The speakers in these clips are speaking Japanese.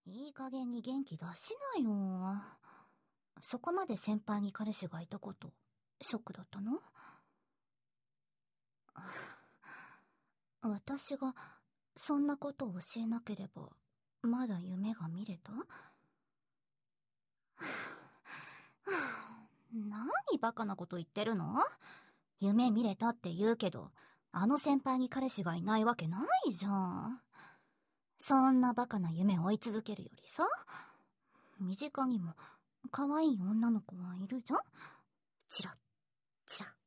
いい加減に元気出しなよ。そこまで先輩に彼氏がいたこと、ショックだったの？私がそんなことを教えなければ、まだ夢が見れた？何バカなこと言ってるの？夢見れたって言うけど、あの先輩に彼氏がいないわけないじゃん。そんなバカな夢を追い続けるよりさ、身近にも可愛い女の子がいるじゃん。チラッチラ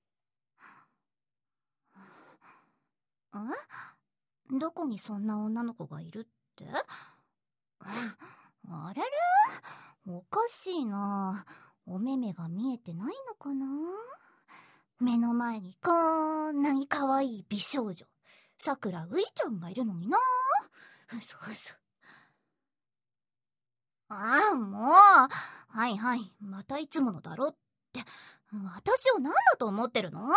ッ。どこにそんな女の子がいるって？あれれ？おかしいな。お目目が見えてないのかな？目の前にこんなに可愛い美少女、さくらういちゃんがいるのにな。そうそう。ああ、もう。はいはい、またいつものだろって。私を何だと思ってるの？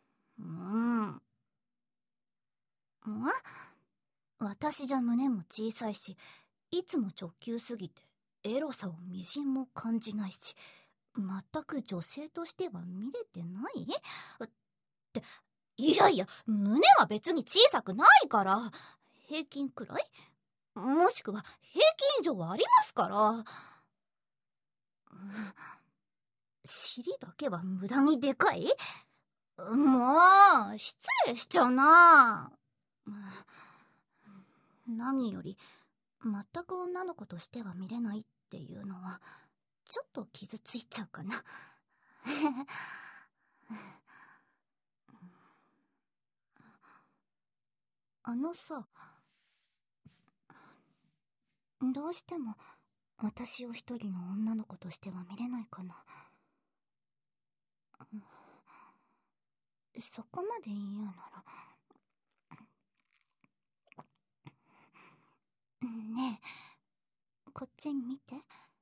私じゃ胸も小さいし、いつも直球すぎてエロさをみじんも感じないし、全く女性としては見れてないって、いやいや、胸は別に小さくないから、平均くらい、もしくは平均以上はありますから。尻だけは無駄にでかい？もう失礼しちゃうな。何より全く女の子としては見れないっていうのはちょっと傷ついちゃうかな。あのさ、どうしても私を一人の女の子としては見れないかな。そこまで言うなら。ねえ、こっち見て。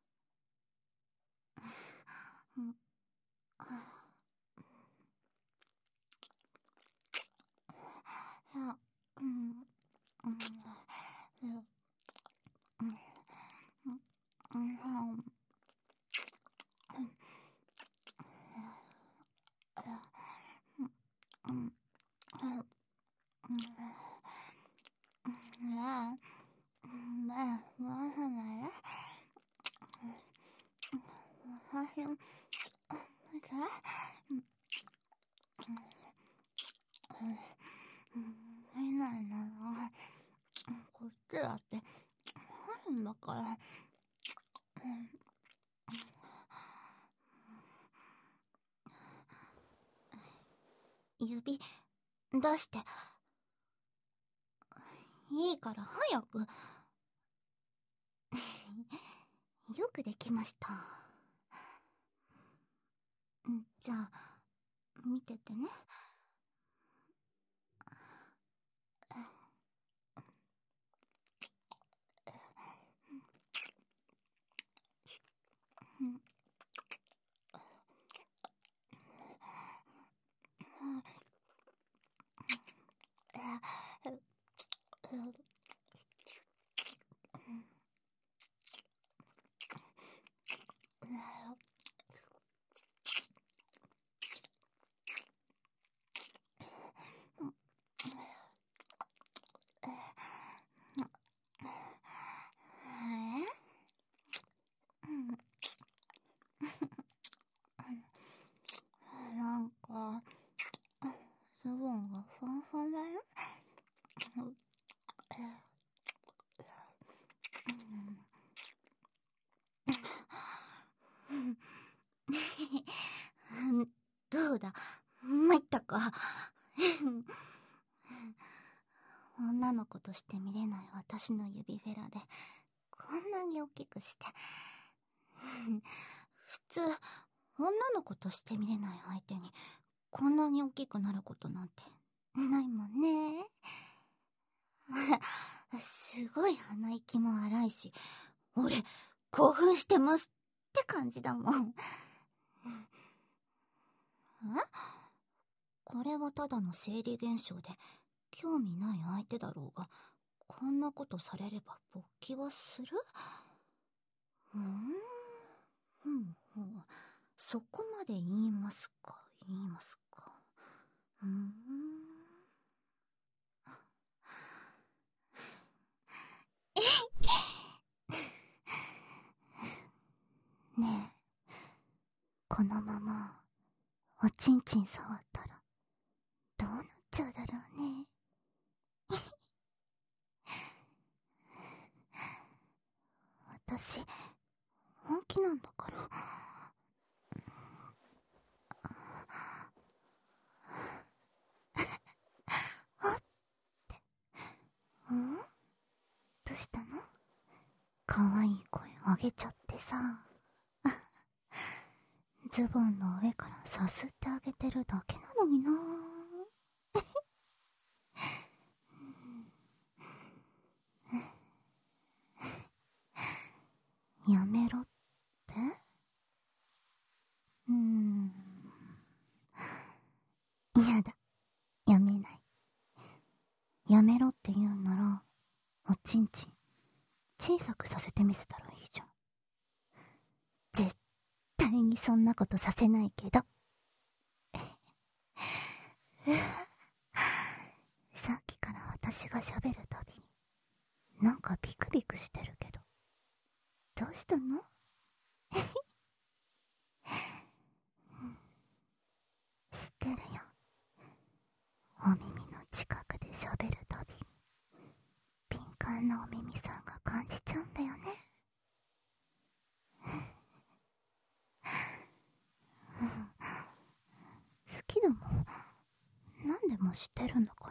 見ないならこっちだってあるんだから。指出して。いいから早く。よくできました。じゃあ見ててね。なんかズボンがふわふわだよ。どうだ、参ったか。女の子として見れない私の指フェラでこんなに大きくして。普通女の子として見れない相手にこんなに大きくなることなんてないもんね。すごい鼻息も荒いし、俺興奮してますって感じだもん。これはただの生理現象で興味ない相手だろうが、こんなことされれば勃起はする？ うーん、ふんふん。そこまで言いますか、言いますか。ねえ、このままおちんちん触ったらどうなっちゃうだろうね。私本気なんだから。あって。ん？どうしたの？可愛い声あげちゃってさ。ズボンの上からさすってあげてるだけなのにな。やめろって？嫌だ。やめない。やめろって言うなら、おちんちん小さくさせてみせたらいいじゃん。絶対にそんなことさせないけど。さっきから私が喋るたびになんかビクビクしてるけど、どうしたの？知ってるよ。お耳の近くで喋るたびに敏感なお耳さんが感じちゃうんだよね。好きだもん。何でも知ってるんだから。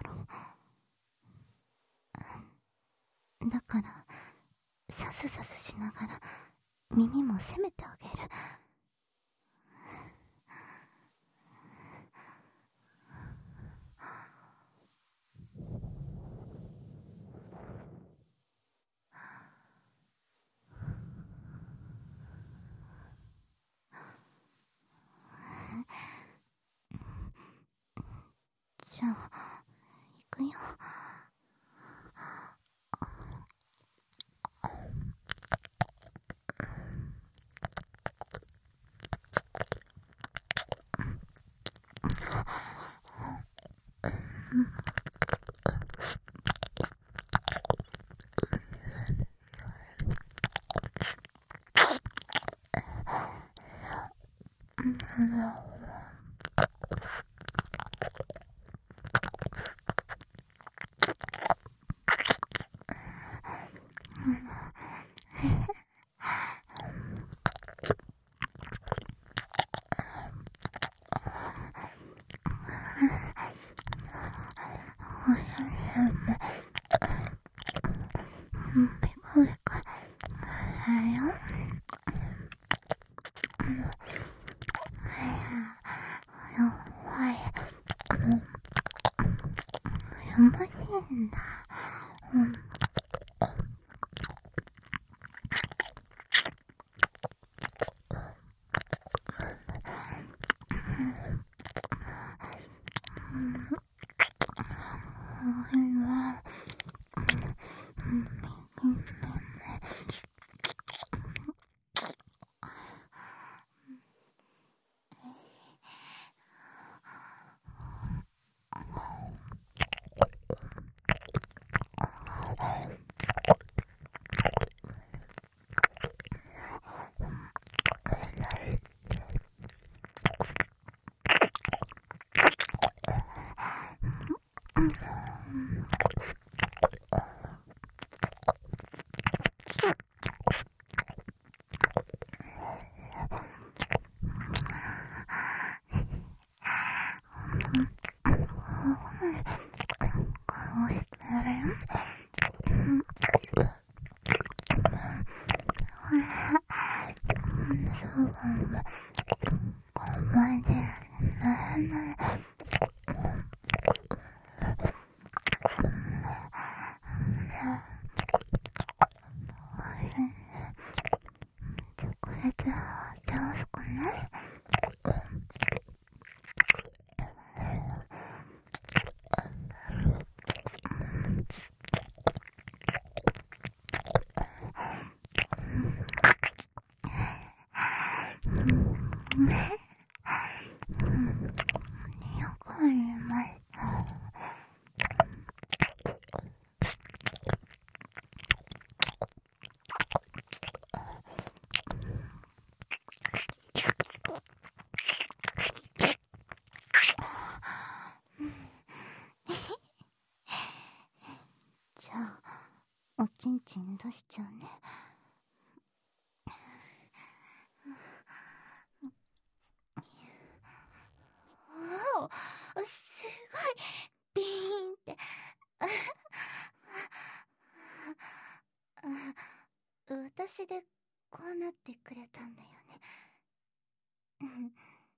だからさすさすしながら耳も責めてあげる。じゃあ行くよ。やばいんだ。 おちんちん出しちゃうね。わお、すごいビーンって。私でこうなってくれたんだよね。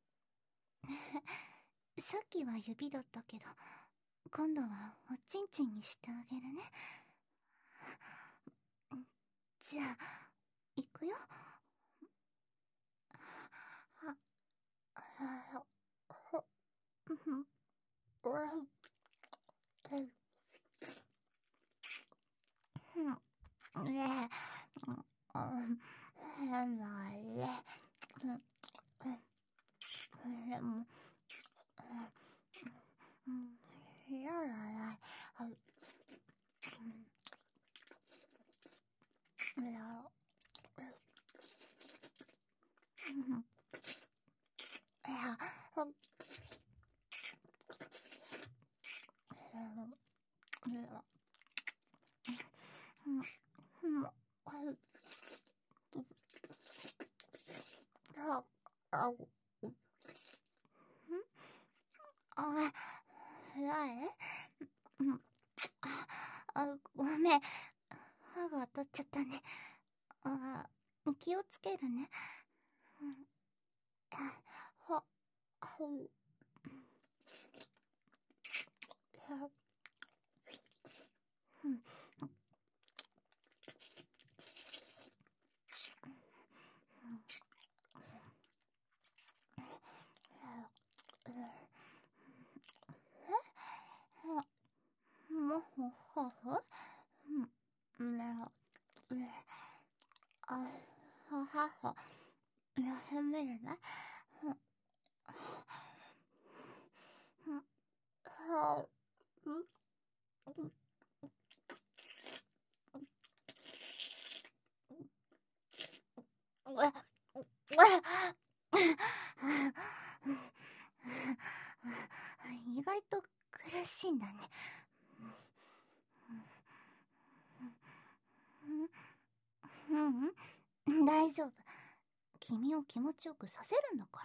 さっきは指だったけど、今度はおちんちんにしてあげるね。じゃあ、いくよ。ごめん。歯が当たっちゃったね。気をつけるね。もほほほははは。やめるね。意外と苦しいんだね。大丈夫。君を気持ちよくさせるんだから。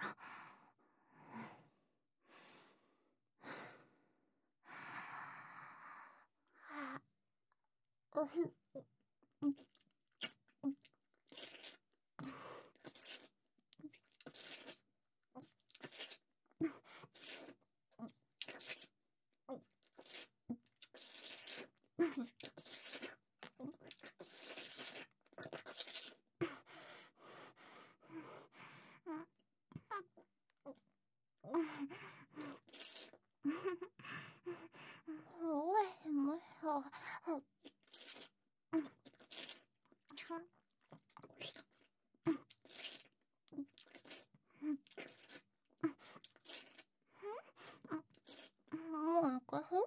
もうおかふ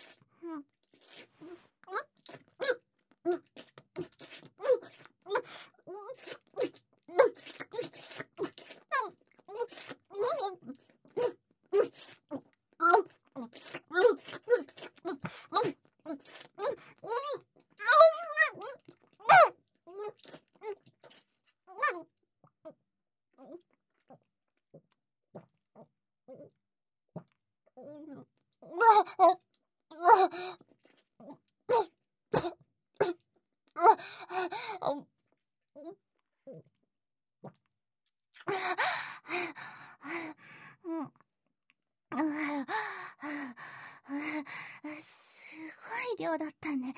すごい量だったね。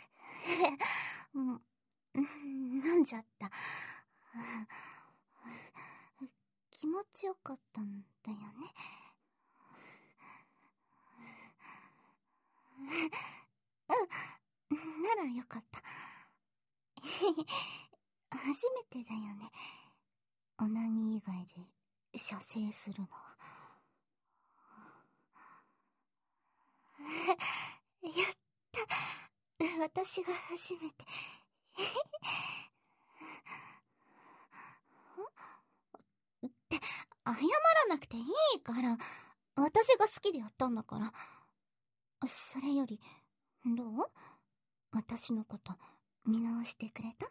飲んじゃった。気持ちよかったんだよね。ならよかった。初めてだよね。オナニー以外で射精するのは。やった。私が初めて。って謝らなくていいから。私が好きでやったんだから。それよりどう？私のこと見直してくれた？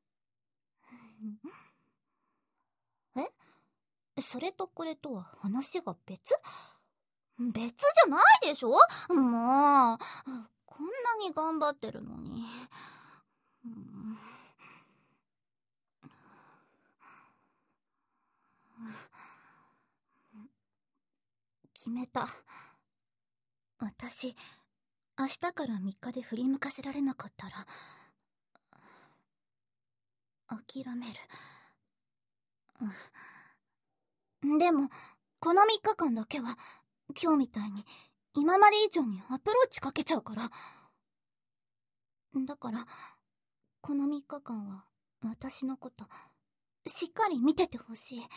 え？それとこれとは話が別？別じゃないでしょ？もう、こんなに頑張ってるのに。決めた。私、明日から3日で振り向かせられなかったら、諦める。でも、この3日間だけは、今日みたいに、今まで以上にアプローチかけちゃうから。だから、この3日間は、私のこと、しっかり見ててほしい。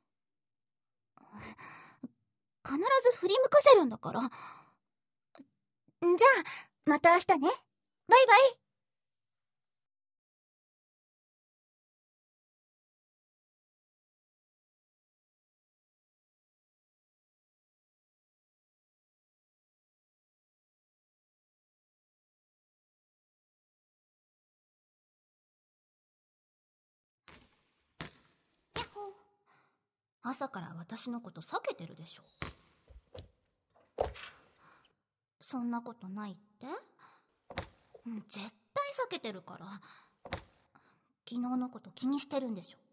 必ず振り向かせるんだから。じゃあ、また明日ね。バイバイ。やっほー。朝から私のこと避けてるでしょ。そんなことないって？絶対避けてるから。昨日のこと気にしてるんでしょ。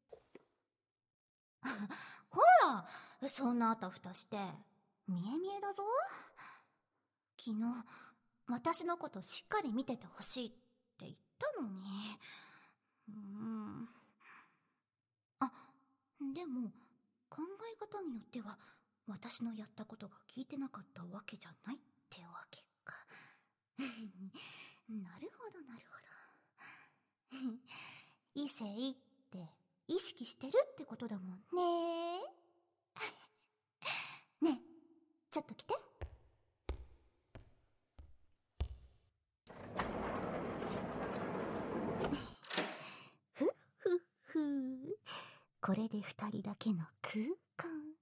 ほら、そんなあたふたして、見え見えだぞ。昨日、私のことしっかり見ててほしいって言ったのに。あ、でも、考え方によっては、私のやったことが聞いてなかったわけじゃないってわけか。なるほど、なるほど。異性って意識してるってことだもんね。ねえ、ちょっと来て。ふっふっふ。これで2人だけの空間。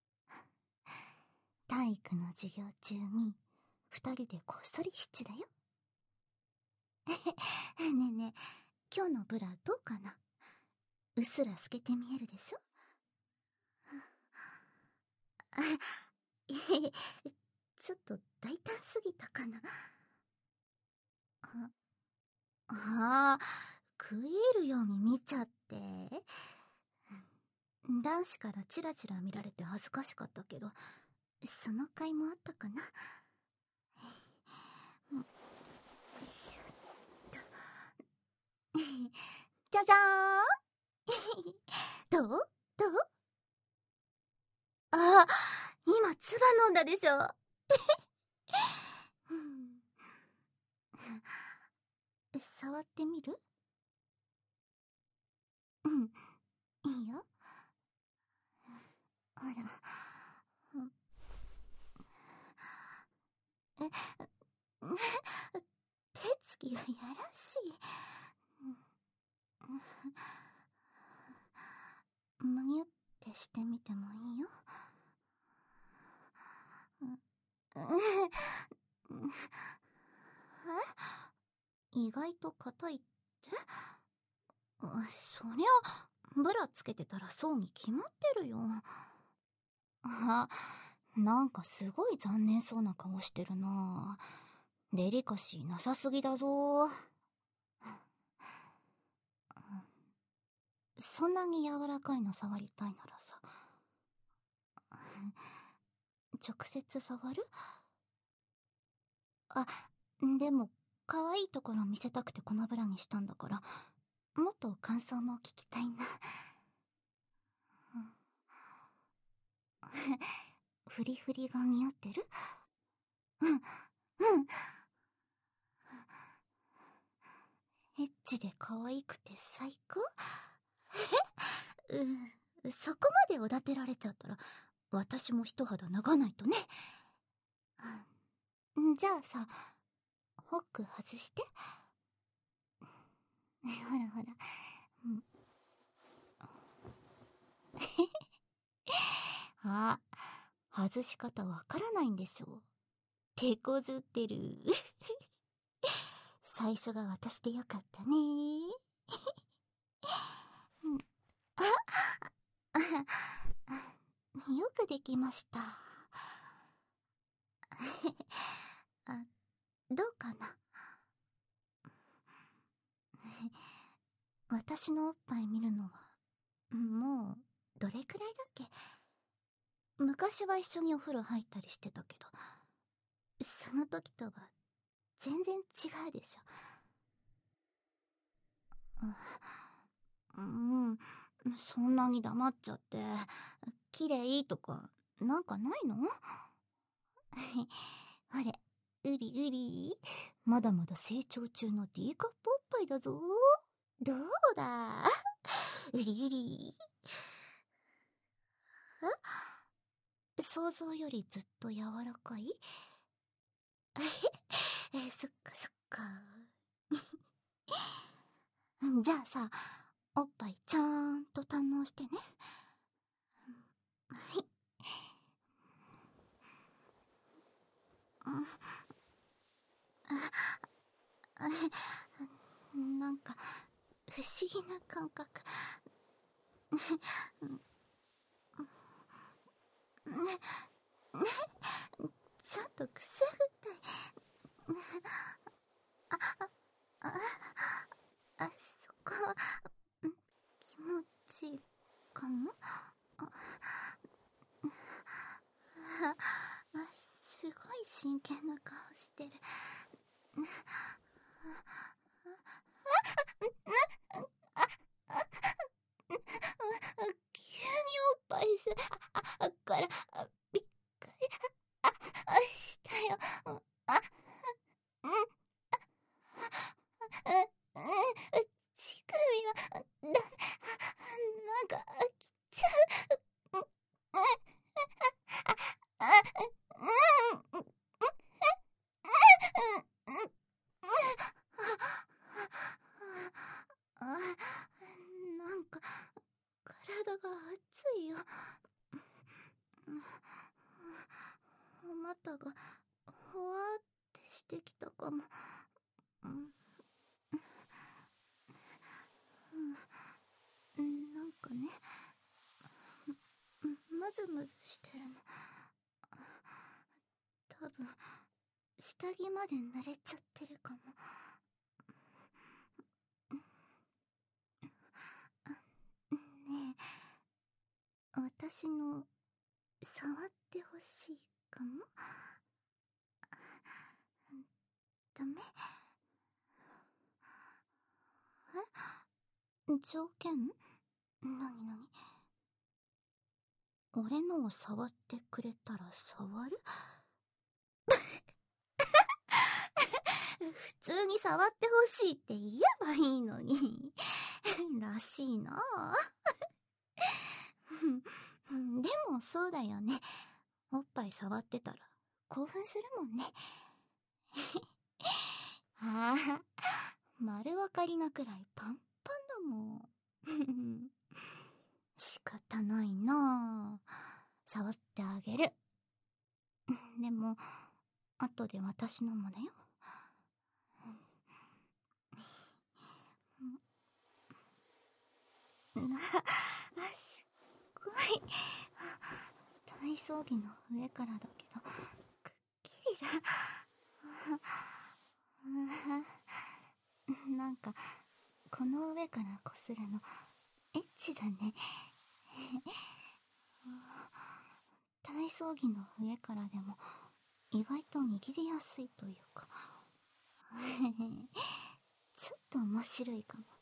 体育の授業中に2人でこっそり七だよ。ねえねえ、今日のブラどうかな？うっすら透けて見えるでしょ？ちょっと大胆すぎたかな。ああ、食い入るように見ちゃって。男子からチラチラ見られて恥ずかしかったけど、その甲斐もあったかな。じゃじゃーん。どう？あ、今唾飲んだでしょ。触ってみる？いいよ。ほら。手つきがやらしい。むにゅってしてみてもいいよ。意外と硬いって？そりゃ、ブラつけてたらそうに決まってるよ。なんかすごい残念そうな顔してるな。デリカシーなさすぎだぞ。そんなに柔らかいの触りたいならさ、直接触る？でも可愛いところ見せたくてこのブラにしたんだから、もっと感想も聞きたいな。フリフリが似合ってる？エッチで可愛くて最高？そこまでおだてられちゃったら、私も一肌脱がないとね。じゃあさ、ホック外して。ほらほら。外し方わからないんでしょ。手こずってる。 最初が私でよかったね。よくできました。どうかな。私のおっぱい見るのは、もう、どれくらいだっけ？昔は一緒にお風呂入ったりしてたけど、その時とは全然違うでしょ。そんなに黙っちゃって、綺麗とか、なんかないの？あれ、うりうり、まだまだ成長中の D カップおっぱいだぞ。どうだ？うりうり。想像よりずっと柔らかい？そっかそっか。じゃあさ、おっぱいちゃんと堪能してね。はい。なんか、不思議な感覚。ちょっとくすぐったい。そこは、気持ちいいかも。すごい真剣な顔してる。急におっぱいから、びっくりしたよ。乳首は、なんか、きちゃう。なんか、体が熱いよ。お股が、ほわーってしてきたかも。なんかね、ムズムズしてるの。多分、下着まで濡れちゃってるかも。ねえ、私の触ってほしいかも。ダメ？条件？なになに？俺のを触ってくれたら触る？普通に触ってほしいって言えばいいのに。らしいなぁ。でもそうだよね。おっぱい触ってたら興奮するもんね。ああ、丸分かりなくらいパンパンだもん。仕方ないなぁ。触ってあげる。でも、後で私のもだよ。すっごい。体操着の上からだけど、くっきりだ。なんか、この上からこするの、エッチだね。体操着の上からでも、意外と握りやすいというか。ちょっと面白いかも。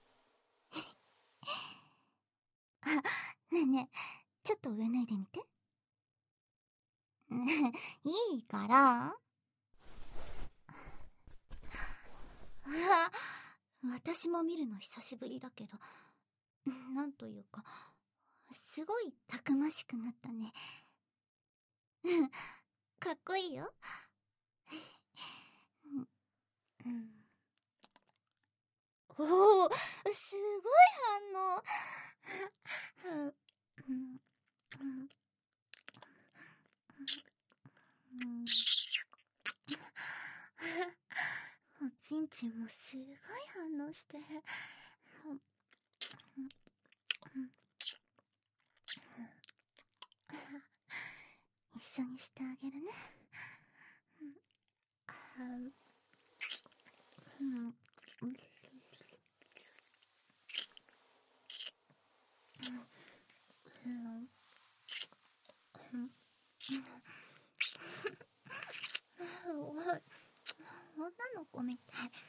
ねえねえ、ちょっと上脱いでみて。いいから。私も見るの久しぶりだけど、なんというか、すごいたくましくなったね。かっこいいよ。おお、すごい反応。おちんちもすごい反応してる。一緒にしてあげるね。女の子みたい。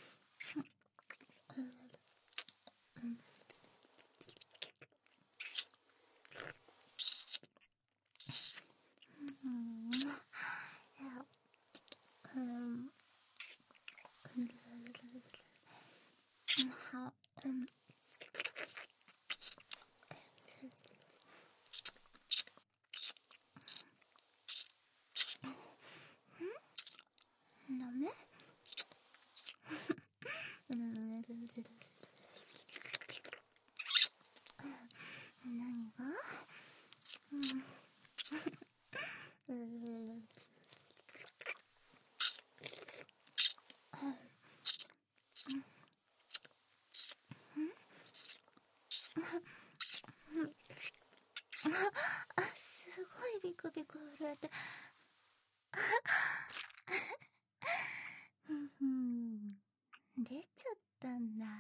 ダメ？何が？すごいビクビク震えて。出ちゃったんだ。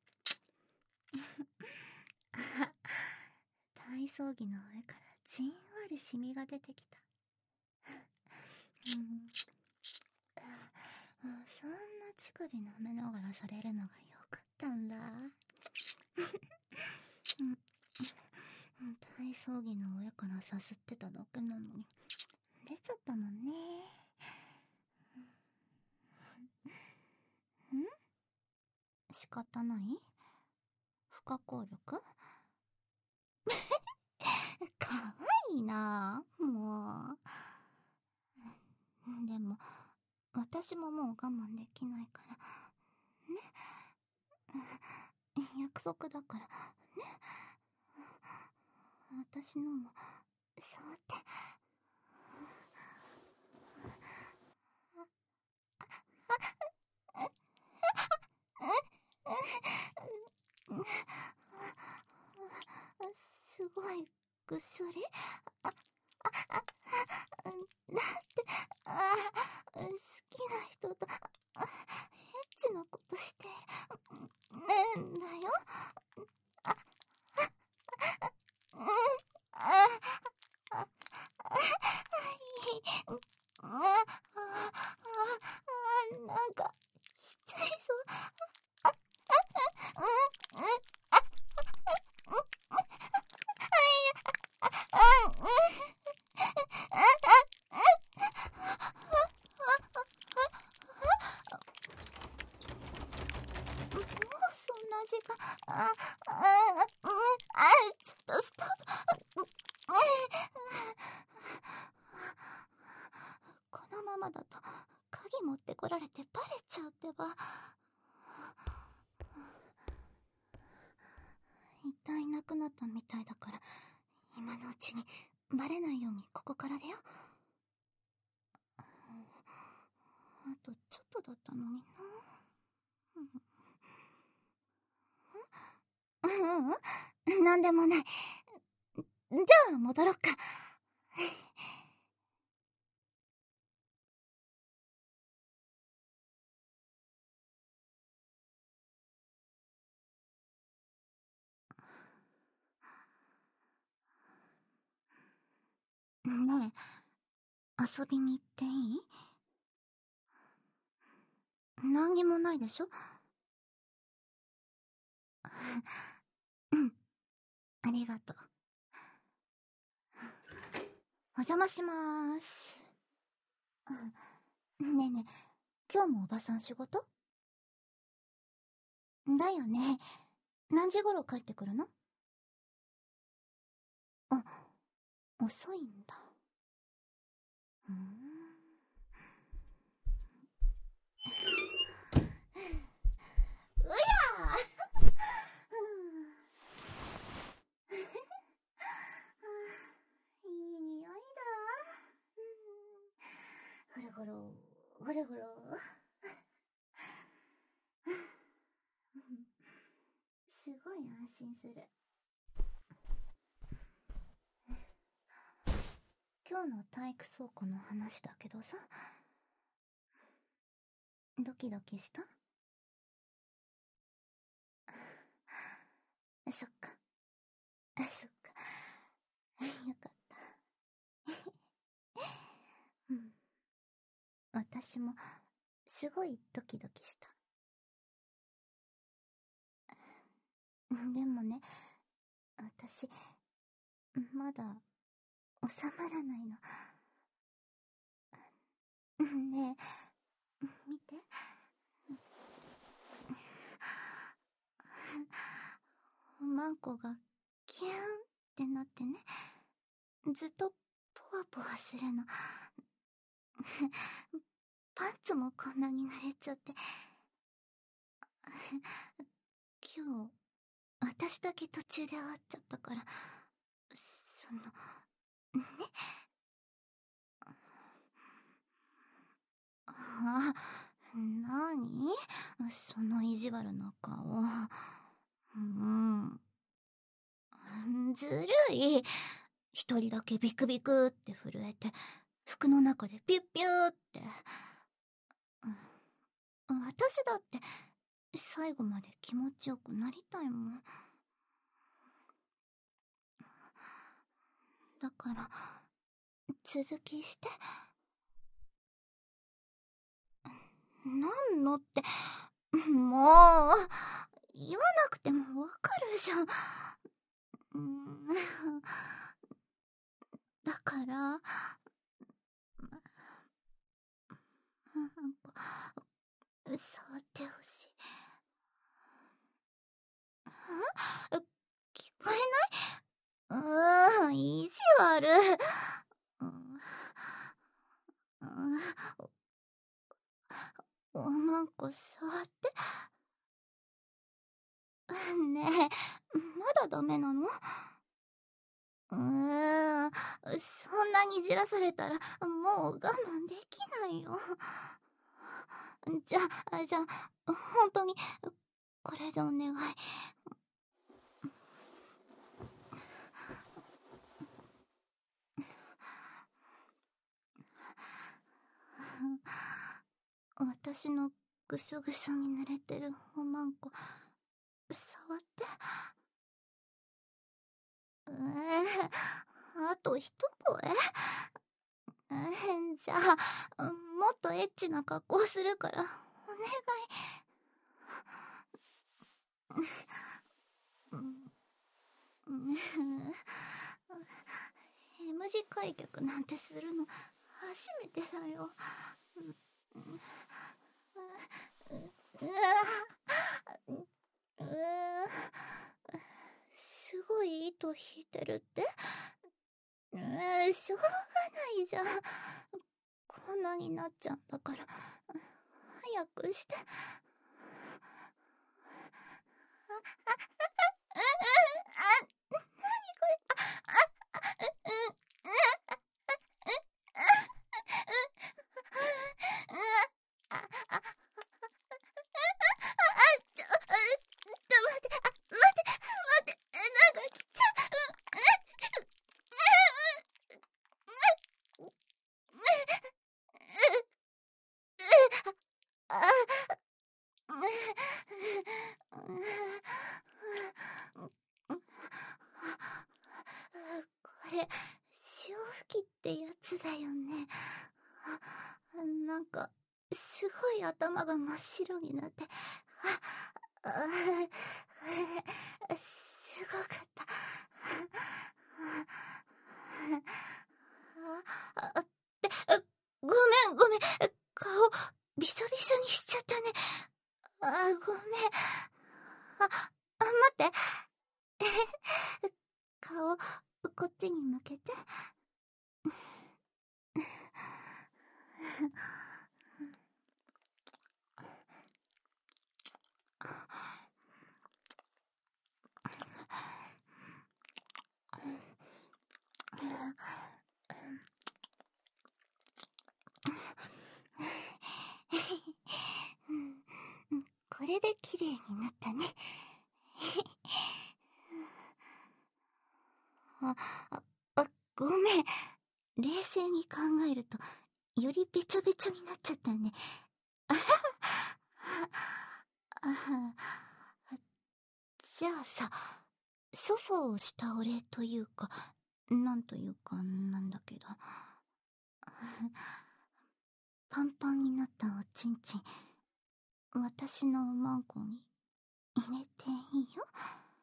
体操着の上からじんわりシミが出てきた。そんな乳首舐めながらされるのがよかったんだ。体操着の上からさすってただけなのに出ちゃったもんね。仕方ない？不可抗力？かわいいなぁ、もう。でも、私ももう我慢できないから。ね。約束だから。ね。私のも、そうって。すごいぐっしょり。だって好きな人とエッチなことしてるんだよ。なんか来ちゃいそう。そんな時間。ちょっとストップ。このままだと鍵持ってこられてバレちゃうってば。一旦いなくなったみたいだから今のうちにバレないようにここからだよ。あとちょっとだったのにな。なんでもない。じゃあ戻ろっか。ねえ、遊びに行っていい？何にもないでしょ？うん、ありがとう。お邪魔しまーす。ねえねえ、今日もおばさん仕事？だよね。何時頃帰ってくるの？あ、遅いんだ。うやいい匂いだ。ほろほろ、ほろほろ。 安心する。今日の体育倉庫の話だけどさ、ドキドキした？そっか。そっか。よかった。うん。私も、すごいドキドキした。でもね、私、まだ、収まらないの。ねえ、見て。マンコがキューンってなってね、ずっとポワポワするの。パンツもこんなに濡れちゃって。今日、私だけ途中で終わっちゃったから、ね。あ、なに？その意地悪な顔。ずるい。一人だけビクビクって震えて、服の中でピュッピューって。私だって、最後まで気持ちよくなりたいもん。だから、続きして。なんのって、もう、言わなくてもわかるじゃん。だから、触ってほしい。聞こえない？意地悪。おまんこ触って。ねえ、まだダメなの？そんなにじらされたらもう我慢できないよ。じゃあ、本当に、これでお願い。私のぐしょぐしょに濡れてるおまんこ、触って。あと一声？じゃあ、もっとエッチな格好するから、お願い。M 字開脚なんてするの初めてだよ。すごい糸引いてるって？しょうがないじゃん。こんなになっちゃうんだから、早くして。なにこれ？なんか来た。これ、潮吹きってやつだよね。なんか、すごい頭が真っ白になって、すごかった。ごめん、顔、びしょびしょにしちゃったね。ごめん。待って。顔、こっちに向けて。これで綺麗になったね。 あ、ごめん。冷静に考えると、よりべちょべちょになっちゃったね。じゃあさ、粗相をしたお礼というか、なんというかなんだけど。パンパンになったおちんちん、私のおまんこに入れていいよ。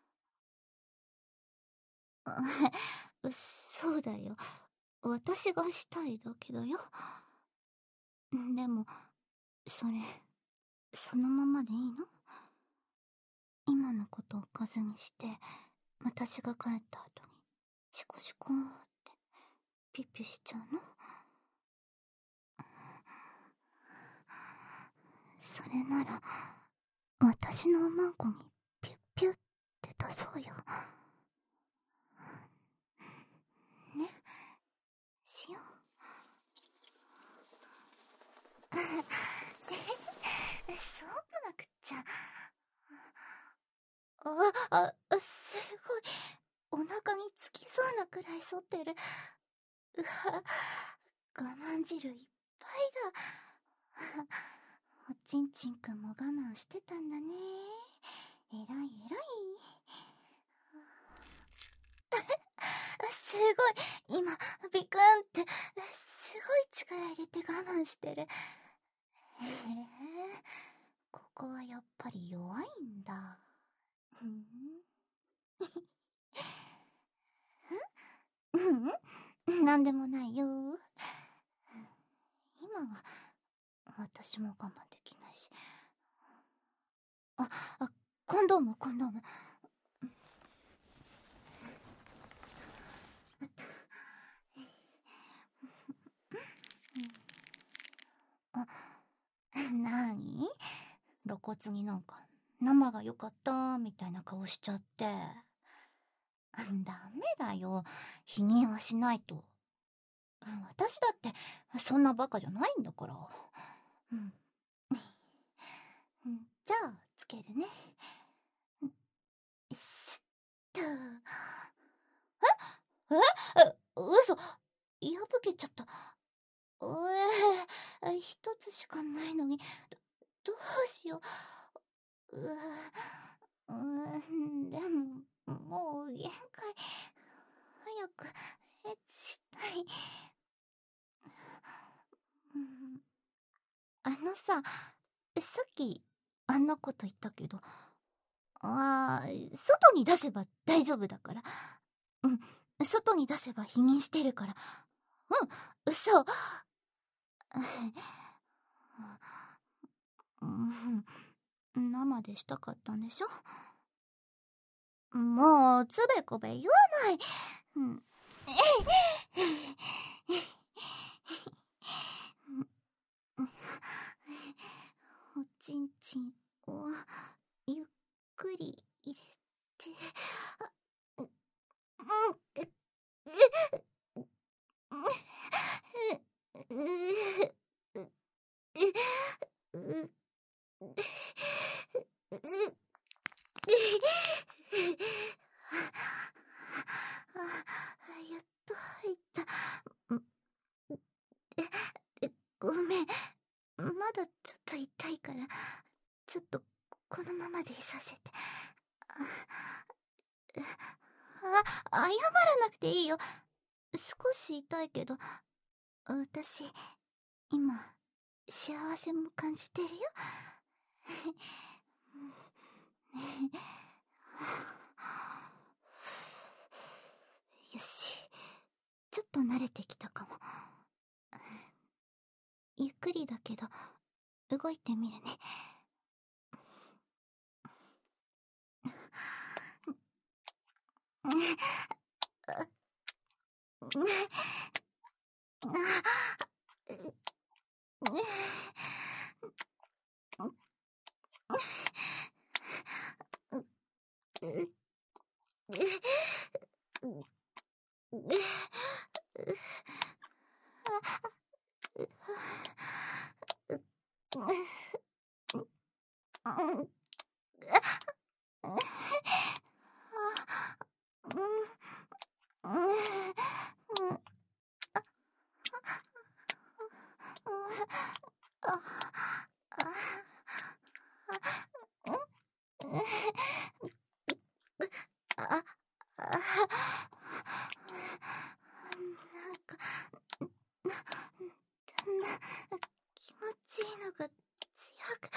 そうだよ。私がしたいだけだよ。でも、それ、そのままでいいの？今のことをおかずにして、私が帰った後に、シコシコーってピッピしちゃうの？それなら、私のおまんこにピュッピュッって出そうよ。ね、しよう。そうこなくっちゃ。すごい。お腹につきそうなくらい反ってる。うわ、我慢汁いっぱいだ。おちんちんくんも我慢してたんだね。えらいえらい。すごい。今、ビクンって、すごい力入れて我慢してる。へえ、ここはやっぱり弱いんだ。なんでもないよ。今は、私も我慢できないし。コンドーム。なーに？露骨になんか、生が良かったみたいな顔しちゃって。ダメだよ。否認はしないと。私だって、そんなバカじゃないんだから。じゃあ、つけるね。すっと。嘘。破けちゃった。一つしかないのに、どうしよう。でも、もう限界。早く、エッチしたい。さっき、あんなこと言ったけど、外に出せば大丈夫だから。外に出せば否認してるから。嘘。生でしたかったんでしょ？もう、つべこべ言わない。おちんちんをゆっくり入れて。やっと入った。ごめん。まだちょっと痛いから、ちょっとこのままでいさせて。謝らなくていいよ。少し痛いけど、私、今、幸せも感じてるよ。よし。ちょっと慣れてきたかも。ゆっくりだけど、動いてみるね。 あ、なんか、気持ちいいのが強く、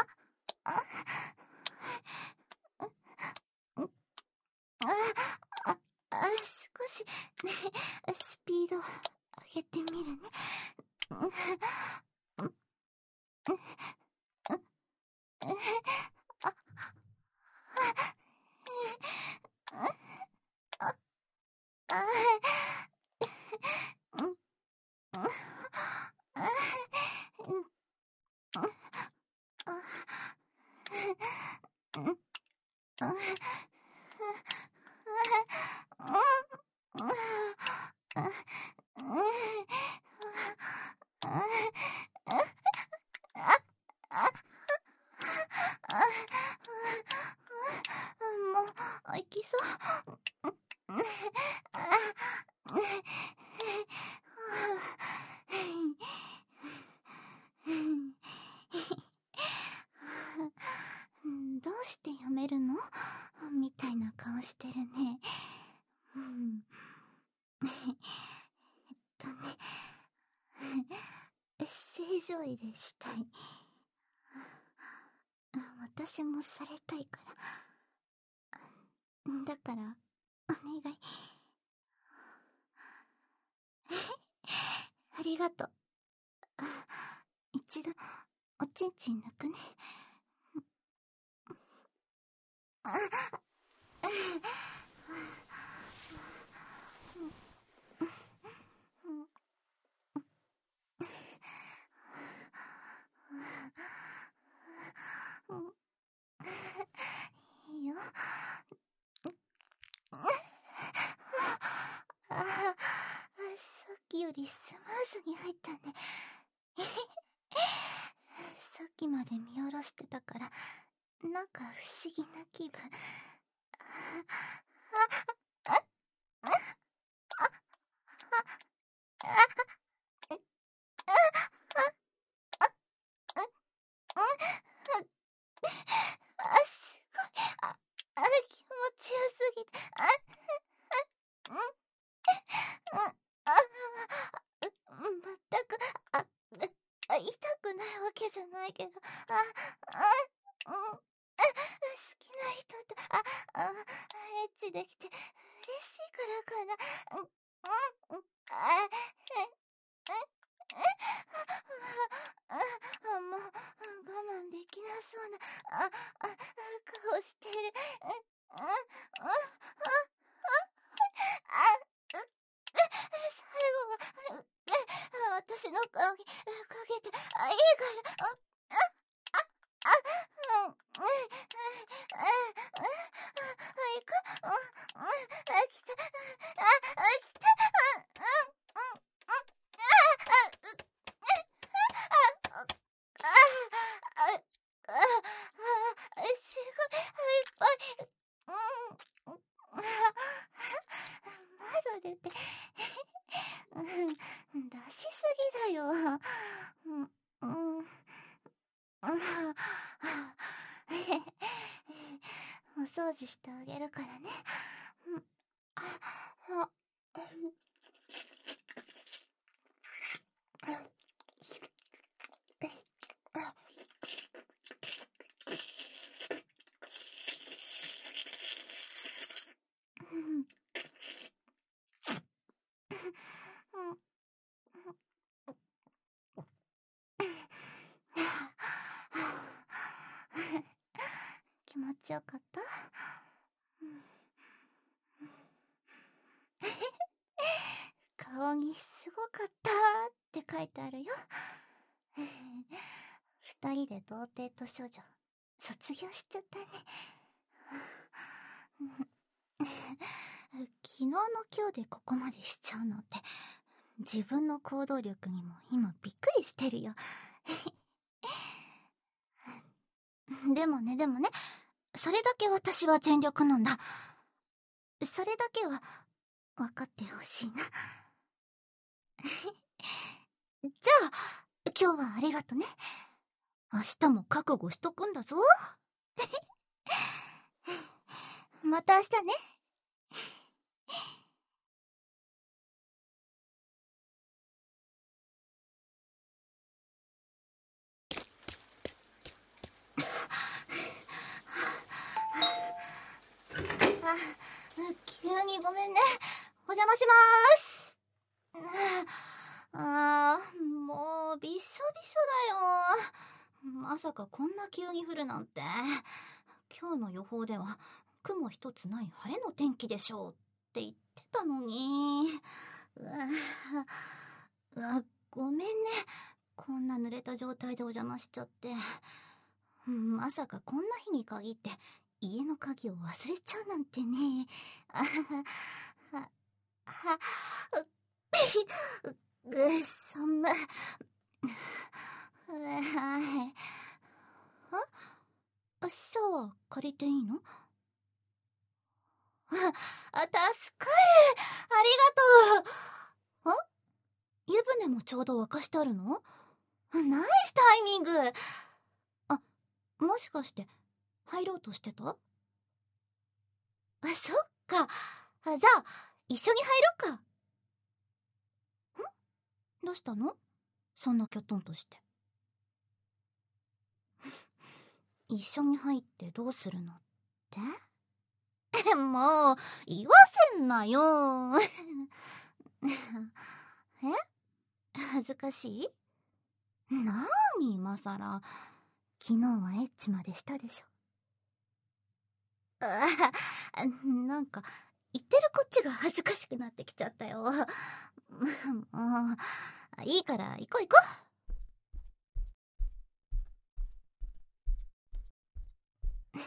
少し、スピード上げてみるね。もう、行きそう。どうしてやめるのみたいな顔してるね。正常位でしたい。私もされたいから。だから、お願い。ありがとう。一度、おちんちん抜くね。いいよ。さっきよりスムーズに入ったね。さっきまで見下ろしてたから、なんか不思議な気分。すごい。気持ちよすぎて。全く、痛くないわけじゃないけど、好きな人と、エッチできて嬉しいからかな。もう、我慢できなそうな、顔してる。最後は、私の顔にかけて、いいから、行く、来て、来て、すごい、いっぱい、窓出て、出しすぎだよ。お掃除してあげるからね。気持ちよかった？顔にすごかったって書いてあるよ。二人で童貞と少女卒業しちゃったね。昨日の今日でここまでしちゃうのって自分の行動力にも今びっくりしてるよ。でもね、それだけ私は全力なんだ。それだけは分かってほしいな。じゃあ、今日はありがとね。明日も覚悟しとくんだぞ。 また明日ね。急にごめんね。お邪魔しまーす。もうびしょびしょだよ。まさかこんな急に降るなんて。今日の予報では雲一つない晴れの天気でしょうって言ってたのに。ごめんね。こんな濡れた状態でお邪魔しちゃって。まさかこんな日に限って家の鍵を忘れちゃうなんてね。寒い。シャワー借りていいの？助かる。ありがとう。湯船もちょうど沸かしてあるの？ナイスタイミング。もしかして入ろうとしてた？そっか。じゃあ一緒に入ろっか。どうしたの？そんなきょとんとして。一緒に入ってどうするのってもう言わせんなよ。恥ずかしい？なーに今さら。昨日はエッチまでしたでしょ。なんか言ってるこっちが恥ずかしくなってきちゃったよ。もういいから行こう行こう。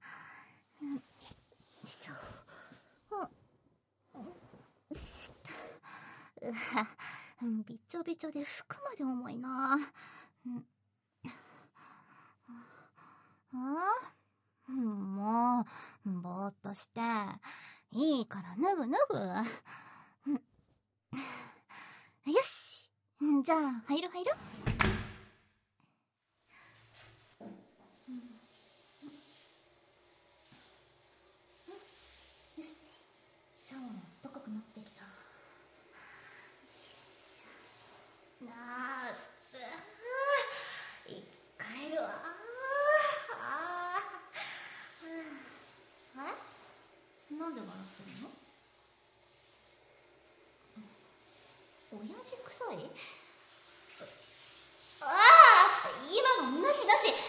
びちょびちょで服まで重いな。もうぼーっとしていいから脱ぐ。よし、じゃあ入る。よし、シャワー暖かくなってきた。生き返るわ。なんで笑ってるの？親父臭い？今のなし。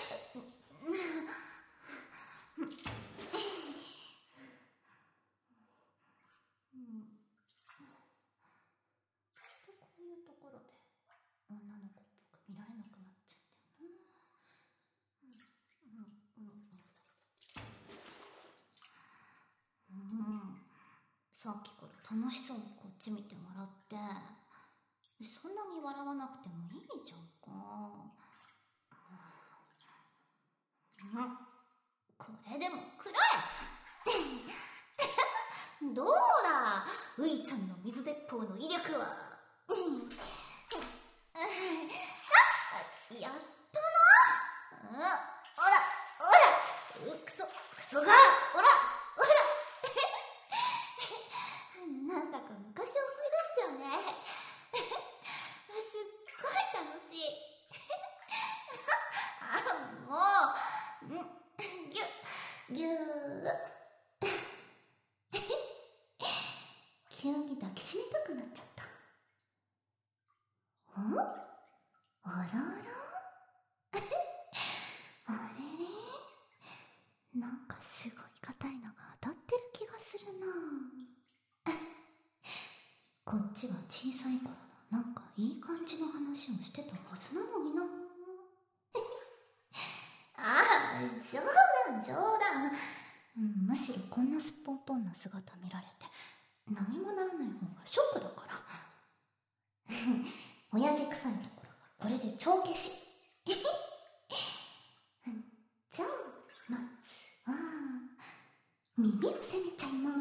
こういうところで女の子っぽく見られなくなっちゃうんだよな。さっきから楽しそうにこっち見てもらって、そんなに笑わなくてもいいじゃんか。これでもくらえ。どうだ、ういちゃんの水鉄砲の威力は。やったな。ほらクソが、ほらなんだか昔を思い出しちゃうね。すっごい楽しい。もうぎゅー急に抱きしめたくなっちゃった。あらあれれ、なんかすごい硬いのが当たってる気がするな。こっちは小さい頃のなんかいい感じの話をしてたはずなのにな。冗談。むしろこんなすっぽんぽんな姿見られて何もならない方がショックだから。親父臭いところはこれで帳消し。じゃあまずは耳を攻めちゃいます。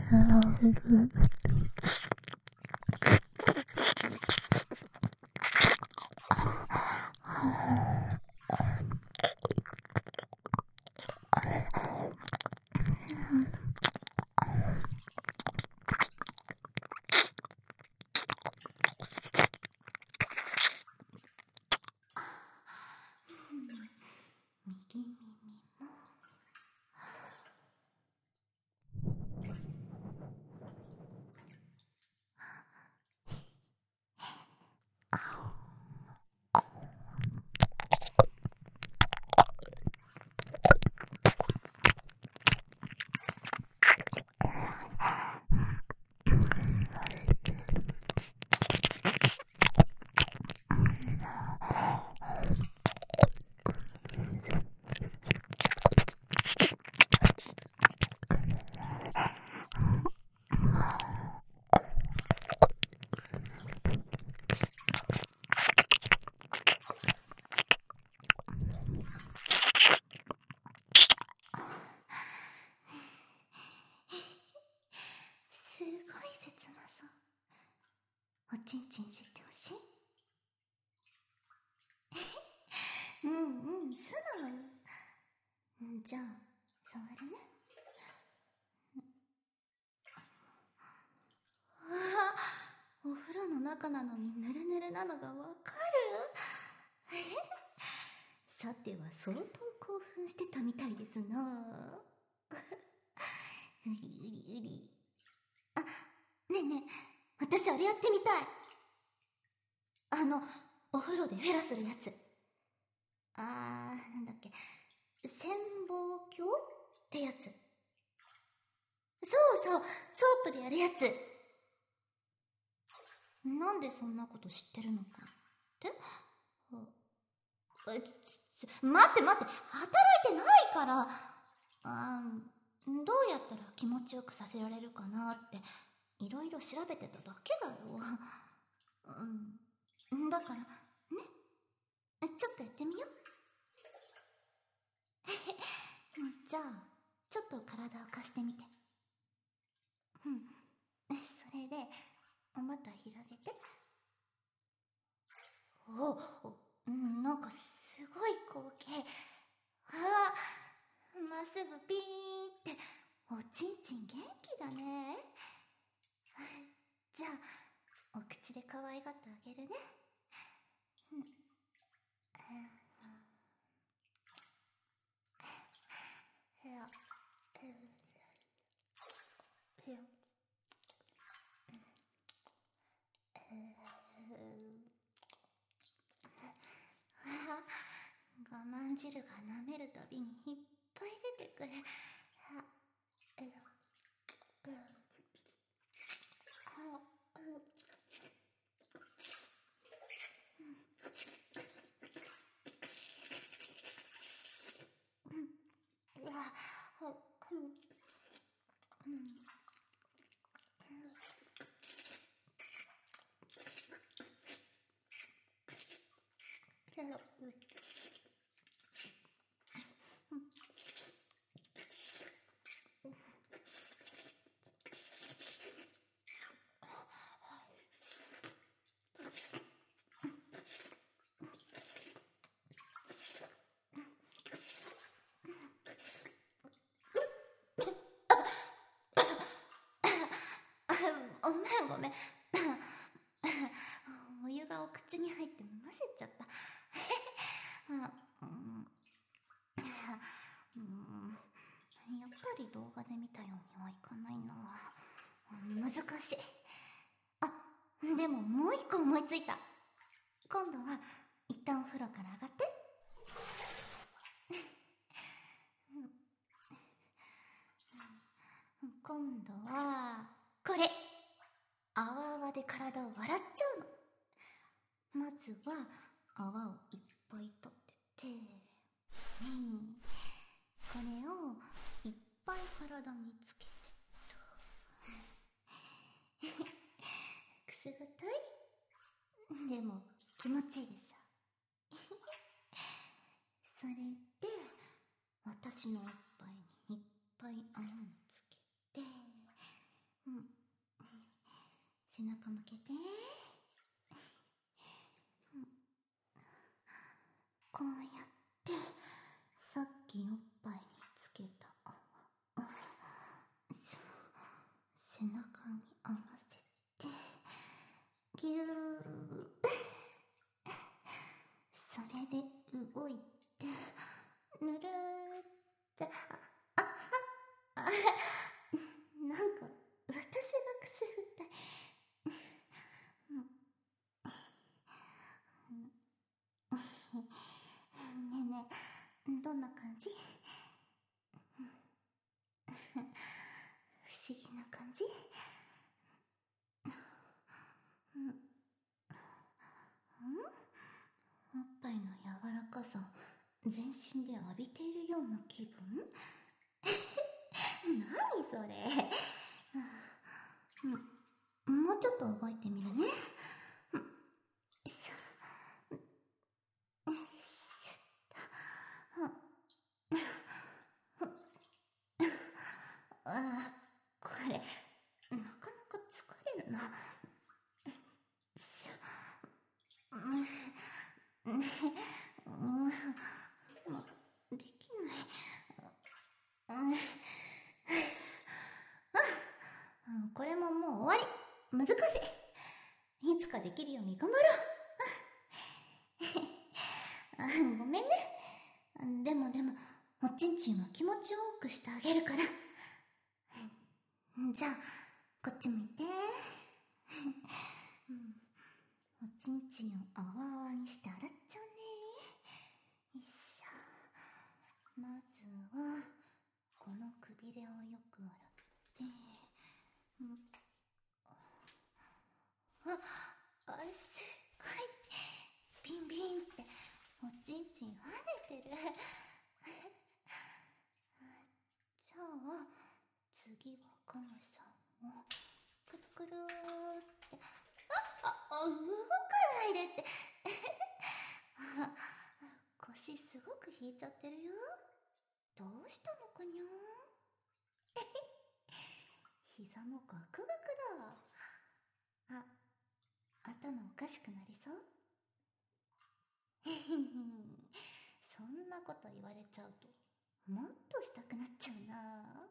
右耳も。すごい切なそう。おちんちん知ってほしい？素直。じゃあ触るね。お風呂の中なのにヌルヌルなのがわかる？さては相当興奮してたみたいですな。うりうりうり。あ、ねえねえ、私あれやってみたい。お風呂でフェラするやつ。なんだっけ、潜望鏡ってやつ。そうそう、ソープでやるやつ。なんでそんなこと知ってるのかって？待って待って、働いてないから。どうやったら気持ちよくさせられるかなっていろいろ調べてただけだよ。だからね、ちょっとやってみよう。じゃあちょっと体を貸してみて。それでお股広げて。なんかすごい光景。まっすぐピーンって。おちんちん元気だね。じゃあお口で可愛がってあげるね。我慢汁が舐めるたびにいっぱい出てくる。ごめんごめん。お湯がお口に入ってむせちゃった。やっぱり動画で見たようにはいかないな。難しい。でももう一個思いついた。今度は一旦お風呂から上がって。今度はこれ。泡泡で体を笑っちゃうの。まずは泡をいっぱい取ってて、これをいっぱい体につけてと。くすぐたい？でも気持ちいいでしょ。それで私のおっぱいにいっぱい泡をつけて、 横向けて。こうやってさっきおっぱいにつけた泡背中に合わせてぎゅーそれで動いてぬるーってなんか私が癖みたい。ねえねえ、どんな感じ？不思議な感じ？おっぱいの柔らかさ全身で浴びているような気分？何それ。もうちょっと動いてみるね。これなかなか疲れるな。できない。これももう終わり。難しい。いつかできるように頑張ろう。ごめんね。でもおちんちんは気持ちよくしてあげるから。じゃあこっち向いて。おちんちんをあわあわにして洗っちゃうね。よいしょ。まずはこのくびれをよく洗って、すごいビンビンっておちんちん跳ねてる。じゃあ次はカメさんをくるくるーって、動かないでって。腰すごく引いちゃってるよ。どうしたのかにゃ。膝もガクガクだ。頭おかしくなりそう？そんなこと言われちゃうともっとしたくなっちゃうな。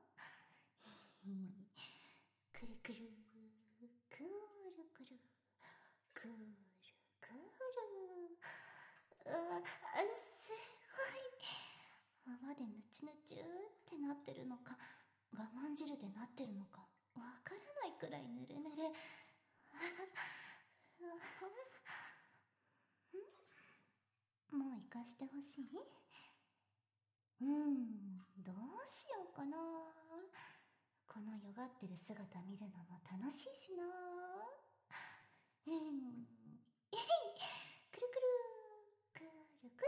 くるくるくるくるくるくる。すごい。泡でぬちぬちゅってなってるのか我慢汁でなってるのかわからないくらいぬるぬる。もう行かしてほしい？どうしようかな。このよがってる姿見るのも楽しいしな。くるくるくるくる。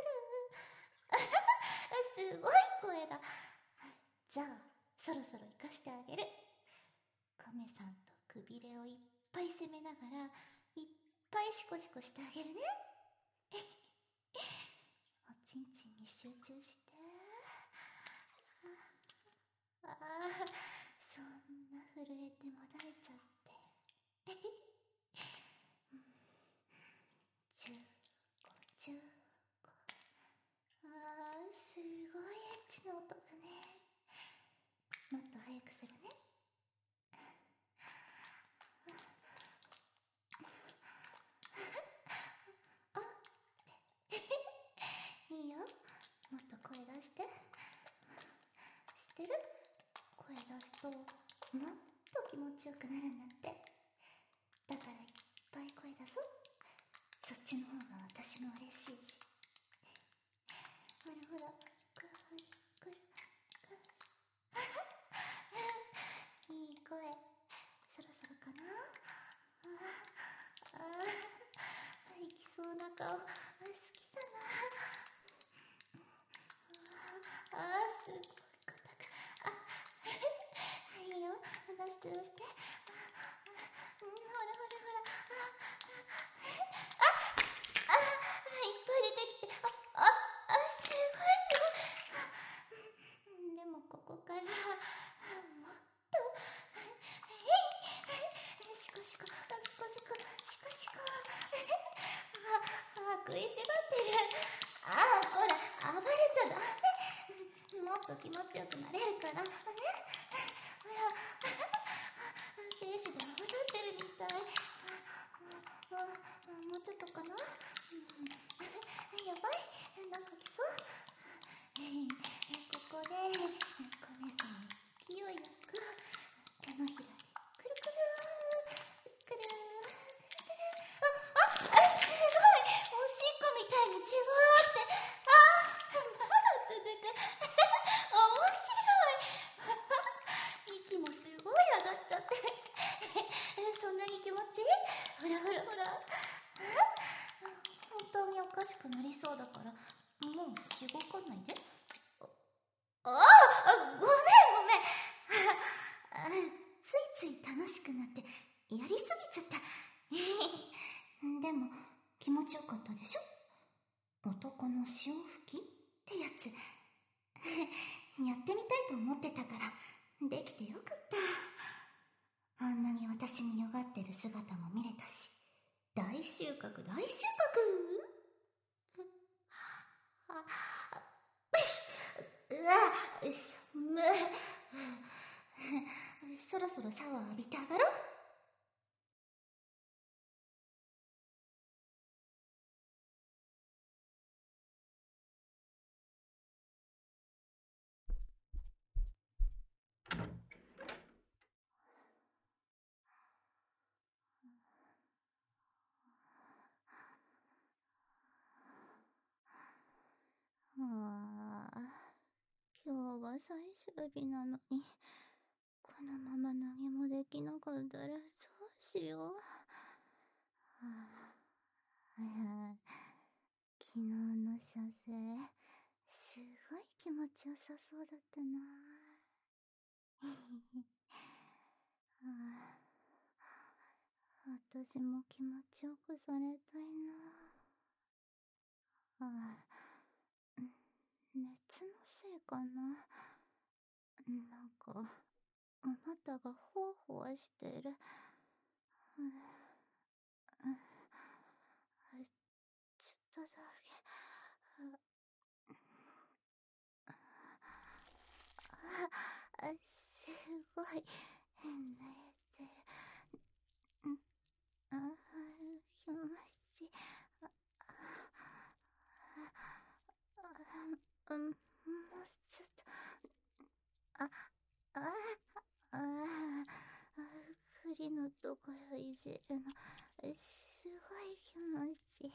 すごい声だ。じゃあそろそろ行かしてあげる。カメさんとくびれをいっぱい攻めながらいっぱいシコシコしてあげるね。おちんちんに集中して。そんな震えてもだえちゃって。チューコチューコ。すごいエッチな音だね。もっと早くするね。いいよ。もっと声出して。知ってる？声出すともっと気持ちよくなるんだって。だからいっぱい声出そう。そっちの方が私も嬉しいし。ほらほら、くるくるくる。いい声。そろそろかな。いきそうな顔好きだな。すごい硬く。いいよ、出して出して。ほらほらほら。いっぱい出てきて。すごいすごい。でもここからもっとシコシコシコシコ。 気持ちよくなれるからね。ほら精子で泡立ってるみたい。もうちょっとかな。やばい、なんか来そう。ここでコメさん勢いよく手のひらでくるくるくる。すごい、おしっこみたいにジュワーって。まだ続く。面白い。息もすごい上がっちゃって。そんなに気持ちいい？ほらほらほら。本当におかしくなりそうだからもうしごかないで。ごめんごめん。ついつい楽しくなってやりすぎちゃった。でも気持ちよかったでしょ。男の潮吹きってやつやってみたいと思ってたからできてよかった。あんなに私によがってる姿も見れたし、大収穫大収穫。うわ、寒い。そろそろシャワー浴びて上がろう。今日が最終日なのに、このまま何もできなかったらどうしよう。昨日の射精、すごい気持ちよさそうだったな。私も気持ちよくされたいな。熱のせいかな。なんかお股がほわほわしてる。ちょっとだけ。すごい変なやつ。気持ちいい。もうちょっと。栗のところいじるのすごい気持ちいい。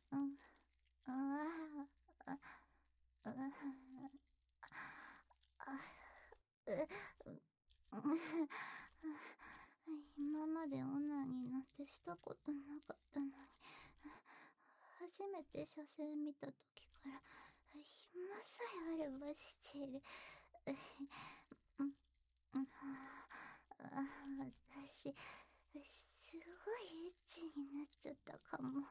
今まで女になんてしたことなかったのに、初めて写真見た時から暇さえあればしている。私すごいエッチになっちゃったかも。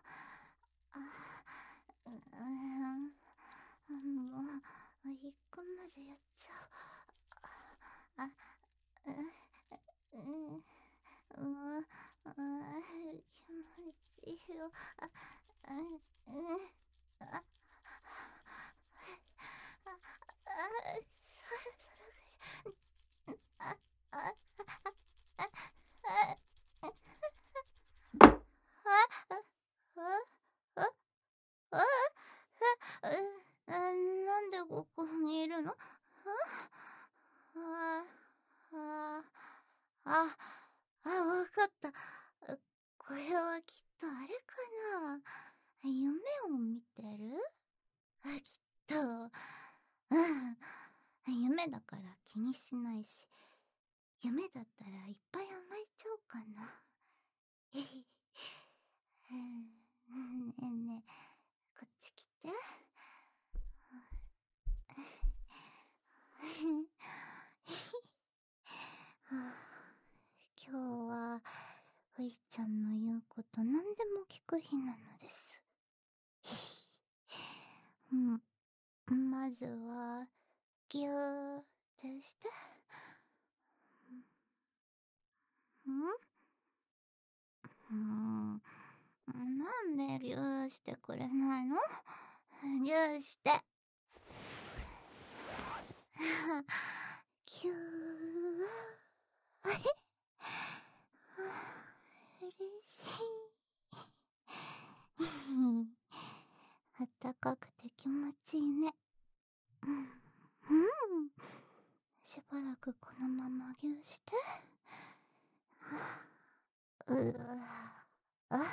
もう一個までやっちゃう。気持ちいいよ。なんでここにいるの？わかった。これはきっとあれかな。夢を見てる？きっと。夢だから気にしないし、夢だったらいっぱい甘えちゃおうかな。ねえねえ、こっち来て。今日はふいちゃんの言うこと何でも聞く日なのです。まずはぎゅーってして。なんでぎゅーしてくれないの？ぎゅーして。 キュー。あれ、嬉しい。あったかくて気持ちいいね。うん。しばらくこのままぎゅうして。うぅ。あは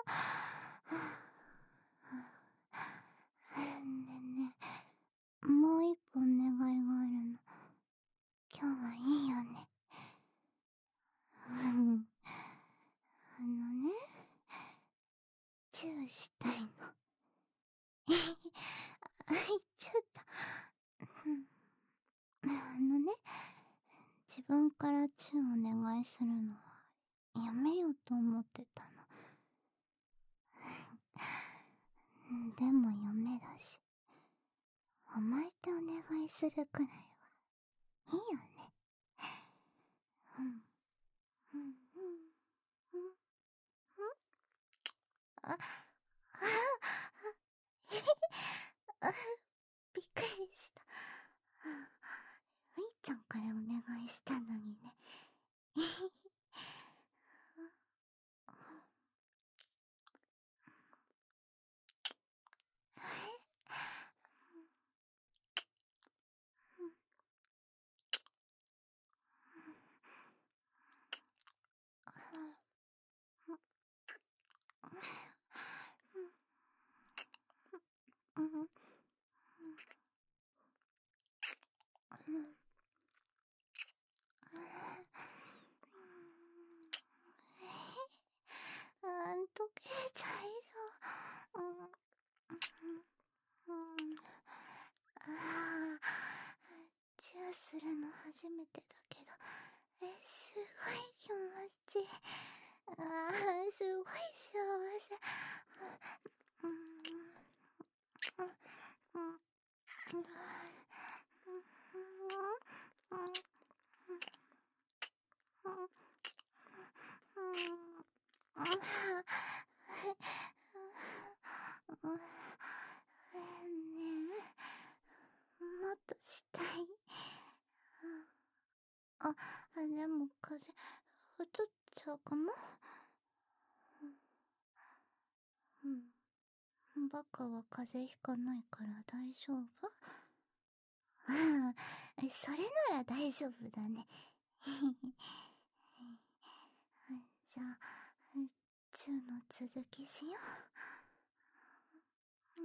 ねえねえ、もう一個お願いがあるの。今日はいいよね。ね、チューしたいの。言っちゃった。ね、自分からチューお願いするのはやめようと思ってたの。でも嫁だし、甘えてお願いするくらいはいいよね。うん。うん。うん。うん。あ、あ、びっくりした。みーちゃんからお願いしたのにね。溶けちゃいそう。チューするの初めてだけど、すごい気持ちいい。すごい幸せ。ねえ、もっとしたい。でも風邪うつっちゃうかも。バカは風邪ひかないから大丈夫？それなら大丈夫だね。じゃあ、チューの続きしよう。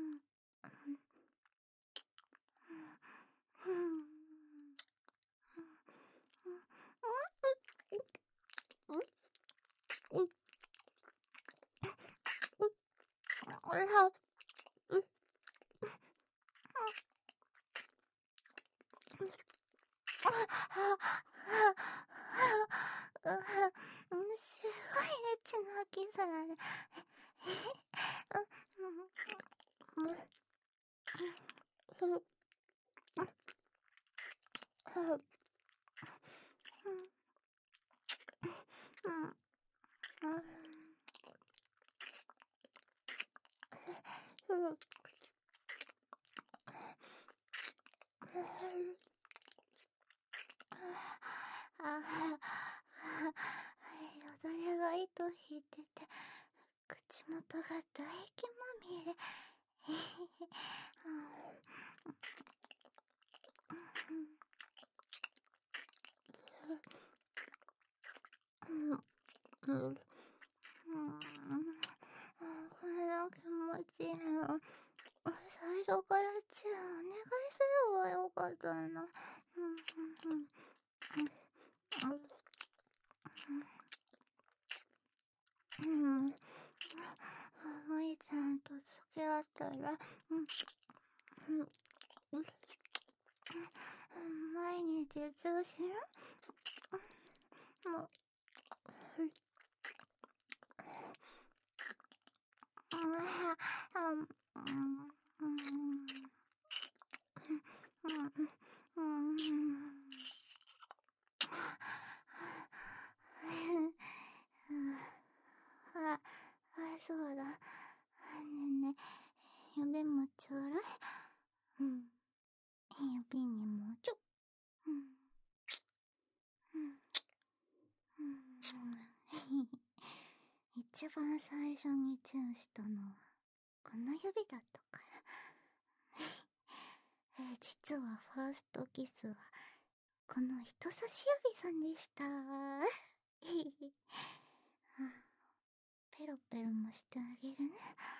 すごいエッチなキスだね。よだれが糸引いてて、口元が唾液まみれ。これが気持ちいいの。最初からチューお願いすればよかったな。愛ちゃんと付き合ったら、毎日チューしろ。もうそうだ。ねえねえ、指もちょうだい。指にもちょっ一番最初にチューしたのはこの指だったから。実はファーストキスはこの人差し指さんでした。ペロペロもしてあげるね。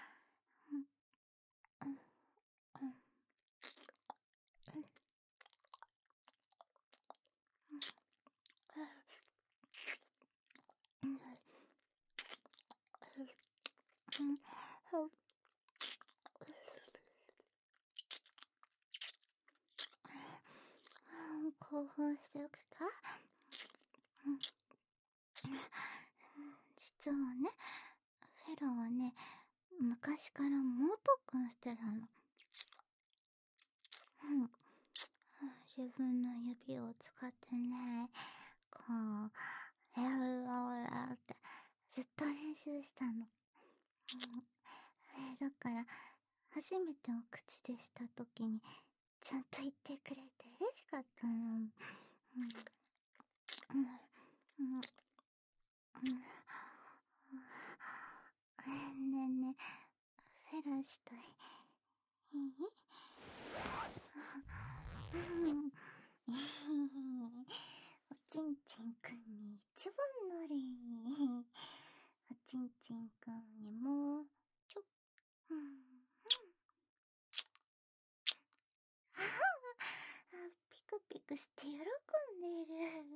興奮してきた？実はね、フェラはね、昔から猛特訓してたの。自分の指を使ってね、こう、ってずっと練習したの。だから、初めてお口でしたときに、ちゃんと言ってくれて嬉しかったの。ねえねえ、フェラしたい。いい？おちんちんくんに一番乗り。おちんちんくんにもちょっ。ピクピクして喜んでる。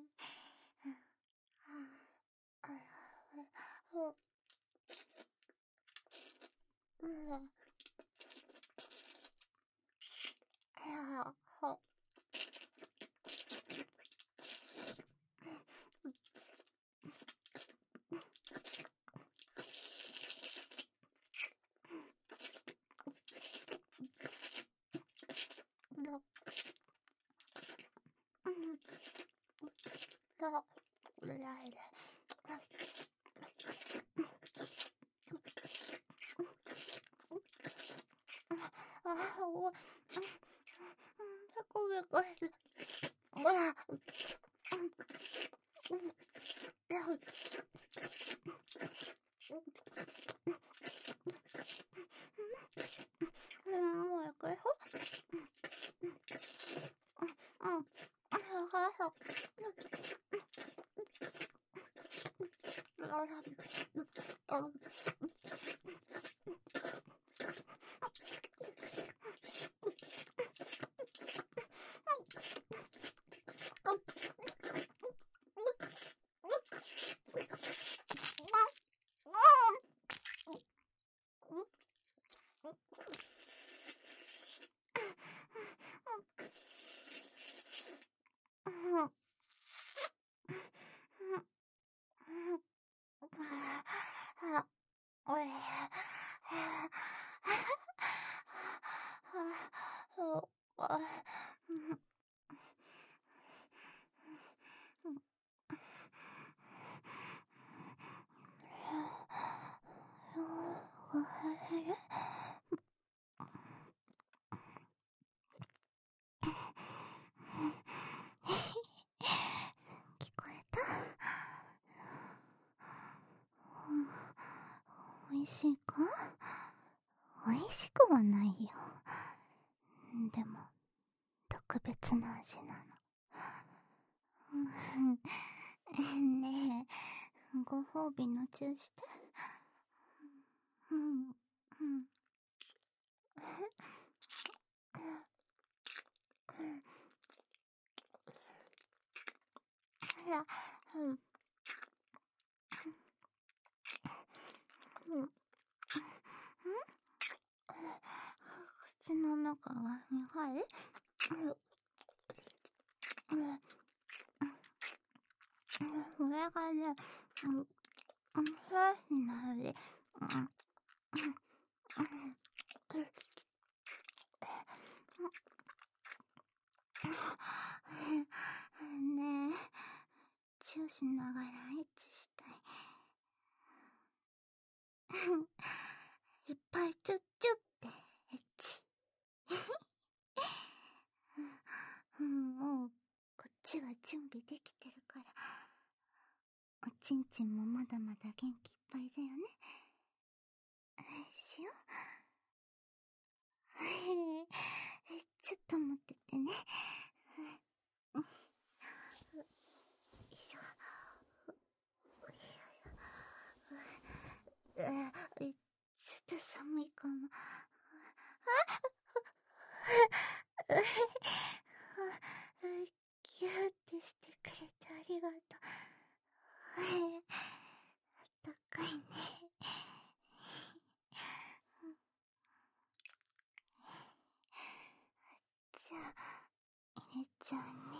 聞こえた？おいしいか？おいしくはないよ。でも、特別な味なの。ねえ、ご褒美のチューして。口の中が苦い？上がね、フラッシュな味。ねえ、チューしながらエッチしたい。いっぱいチュッチュってエッチ。もう、こっちは準備できてるから。 おちんちんもまだまだ元気いっぱいだよね。しよちょっと待っててね。よいしょ。ちょっと寒いかな。ギューってしてくれてありがとう。あったかいね。じゃあ、入れちゃうね。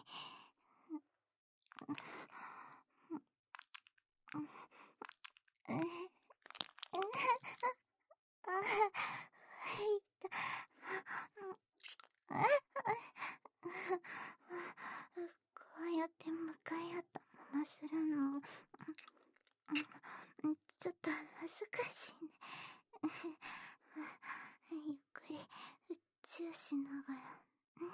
こうやって向かい合ったままするの、ちょっと恥ずかしいね。ゆっくりチューしながらね。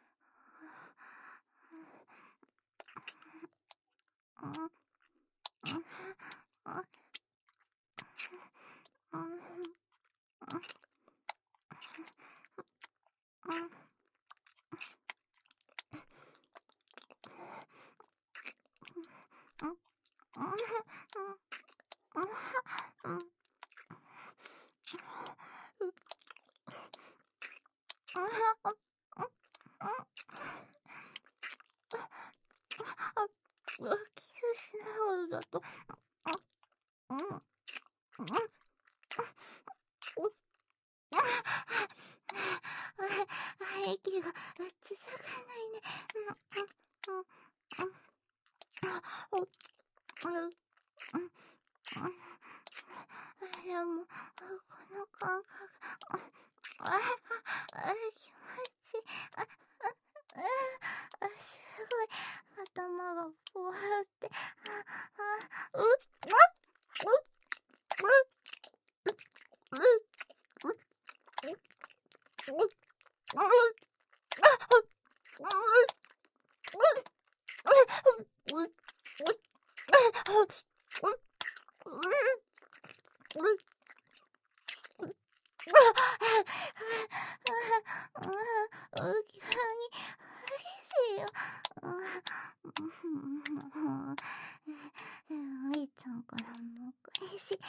キスしながらだと、息が続かないね。でも、この感覚、気持ちいい。すごい、頭がぼわって、急に激しいよ。あいちゃんからも返し。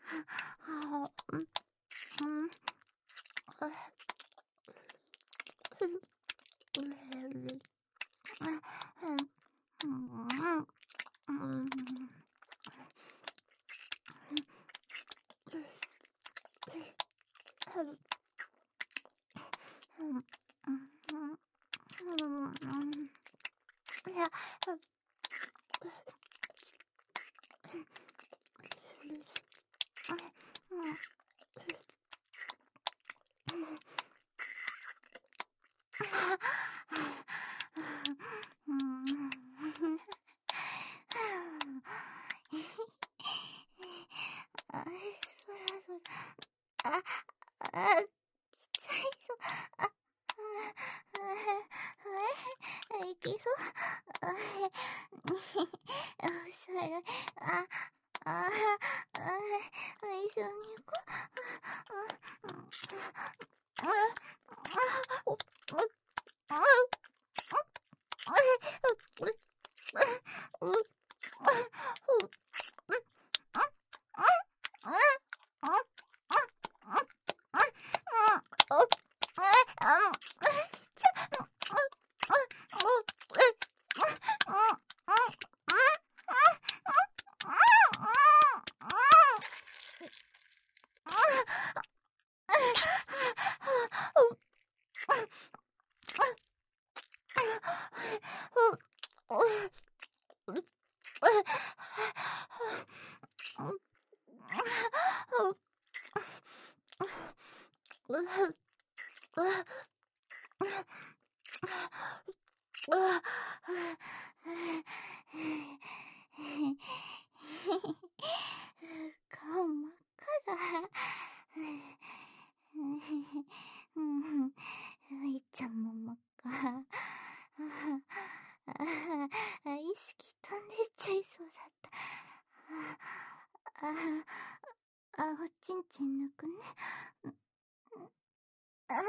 いや、いきそう。お皿、一緒に行こ顔真っ赤だ。いっちゃんも真っ赤。意識飛んでっちゃいそうだった。 おちんちん抜くね。すごい。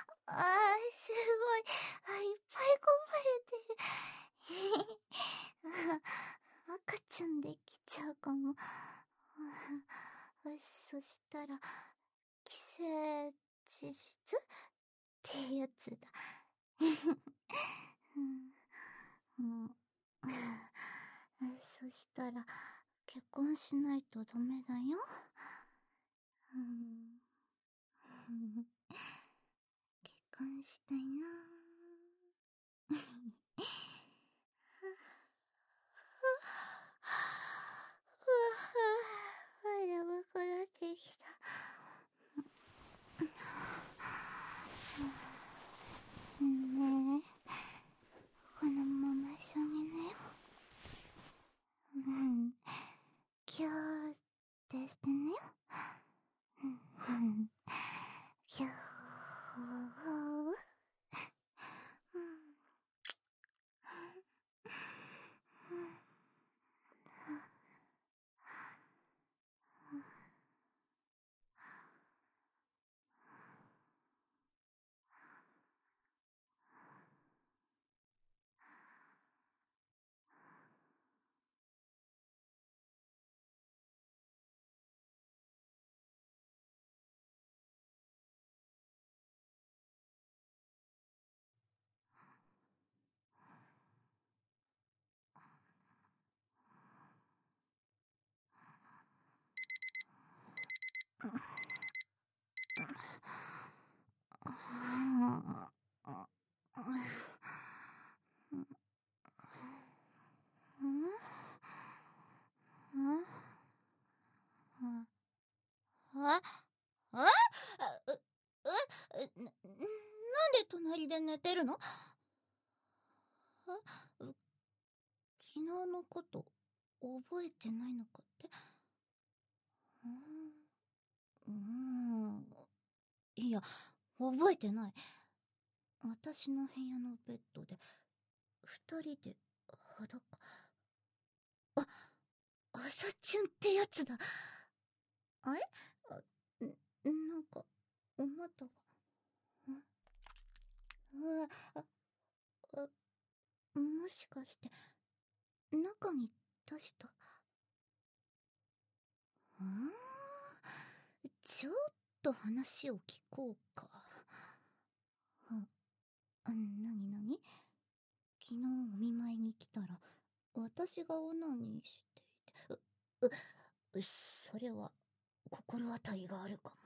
いっぱいこぼれてる。赤ちゃんできちゃうかも。そしたら、寄生事実ってやつだ。そしたら、結婚しないとダメだよ。結婚したいな眠くなってきた。ねえ、このまま一緒に寝よう。キューってしてねよ。キュー。なんで隣で寝てるの？昨日のこと覚えてないのかって？いや、覚えてない。私の部屋のベッドで二人で裸。朝チュンってやつだ。あれ？なんかお股がもしかして中に出した？ちょっと話を聞こうか。なに昨日お見舞いに来たら私がオナニーしていて、それは心当たりがあるか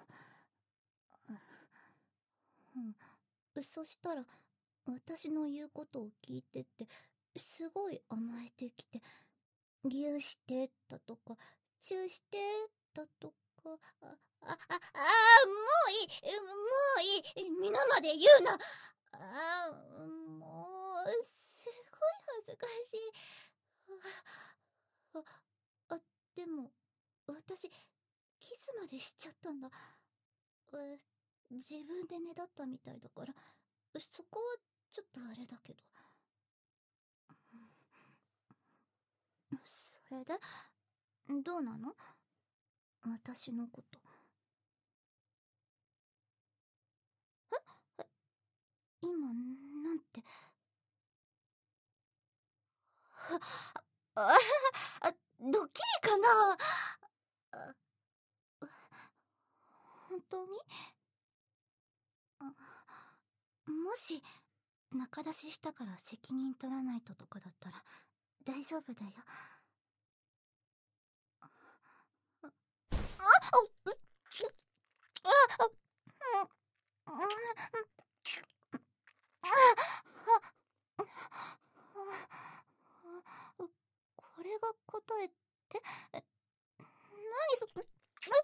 も。そしたら私の言うことを聞いてってすごい甘えてきて、ギューしてだとかチューしてだとか、もういい、皆まで言うな。もうすごい恥ずかしい。でも私キスまでしちゃったんだ。自分でねだったみたいだからそこはちょっとあれだけど。それでどうなの？私のこと。今なんて。ドッキリかな？本当に？もし仲出ししたから責任取らないととかだったら大丈夫だよ。これが答えって？何それ？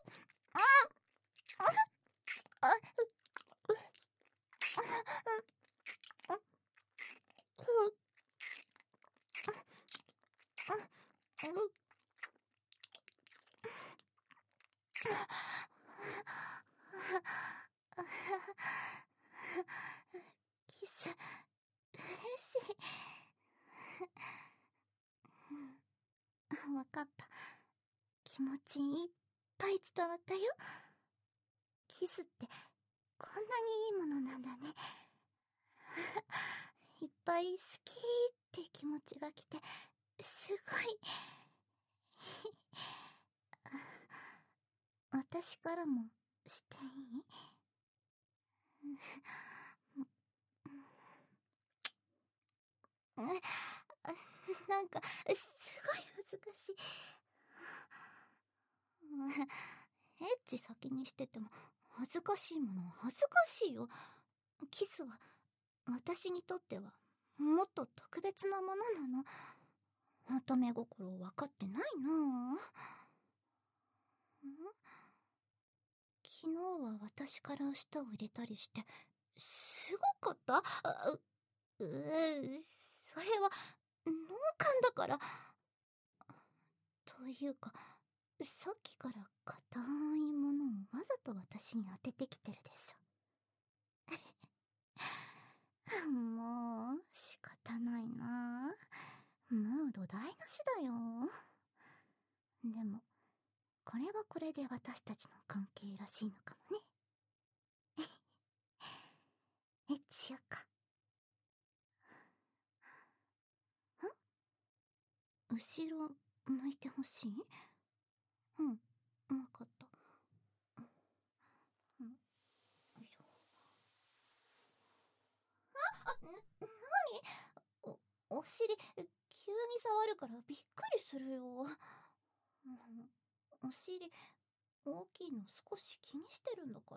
キス嬉しい。わかった。 気持ちいっぱい伝わったよ。キスってこんなにいいものなんだね。いっぱい好きって気持ちが来て、すごい。私からもしていい？なんか、すごい難しい。エッチ先にしてても、恥ずかしいものは恥ずかしいよ。キスは、私にとっては、もっと特別なものなの。乙女心を分かってないなぁ。昨日は私から舌を入れたりして、すごかった？それは、脳幹だから。というか、さっきから硬いものをわざと私に当ててきてるでしょ。もう、仕方ないな。ムード台無しだよ。でも、これはこれで私たちの関係らしいのかもね。エッチしよっか。後ろ向いてほしい？うん、わかった。うん、よいしょ。なに？お尻、急に触るからびっくりするよ。お尻、大きいの少し気にしてるんだから。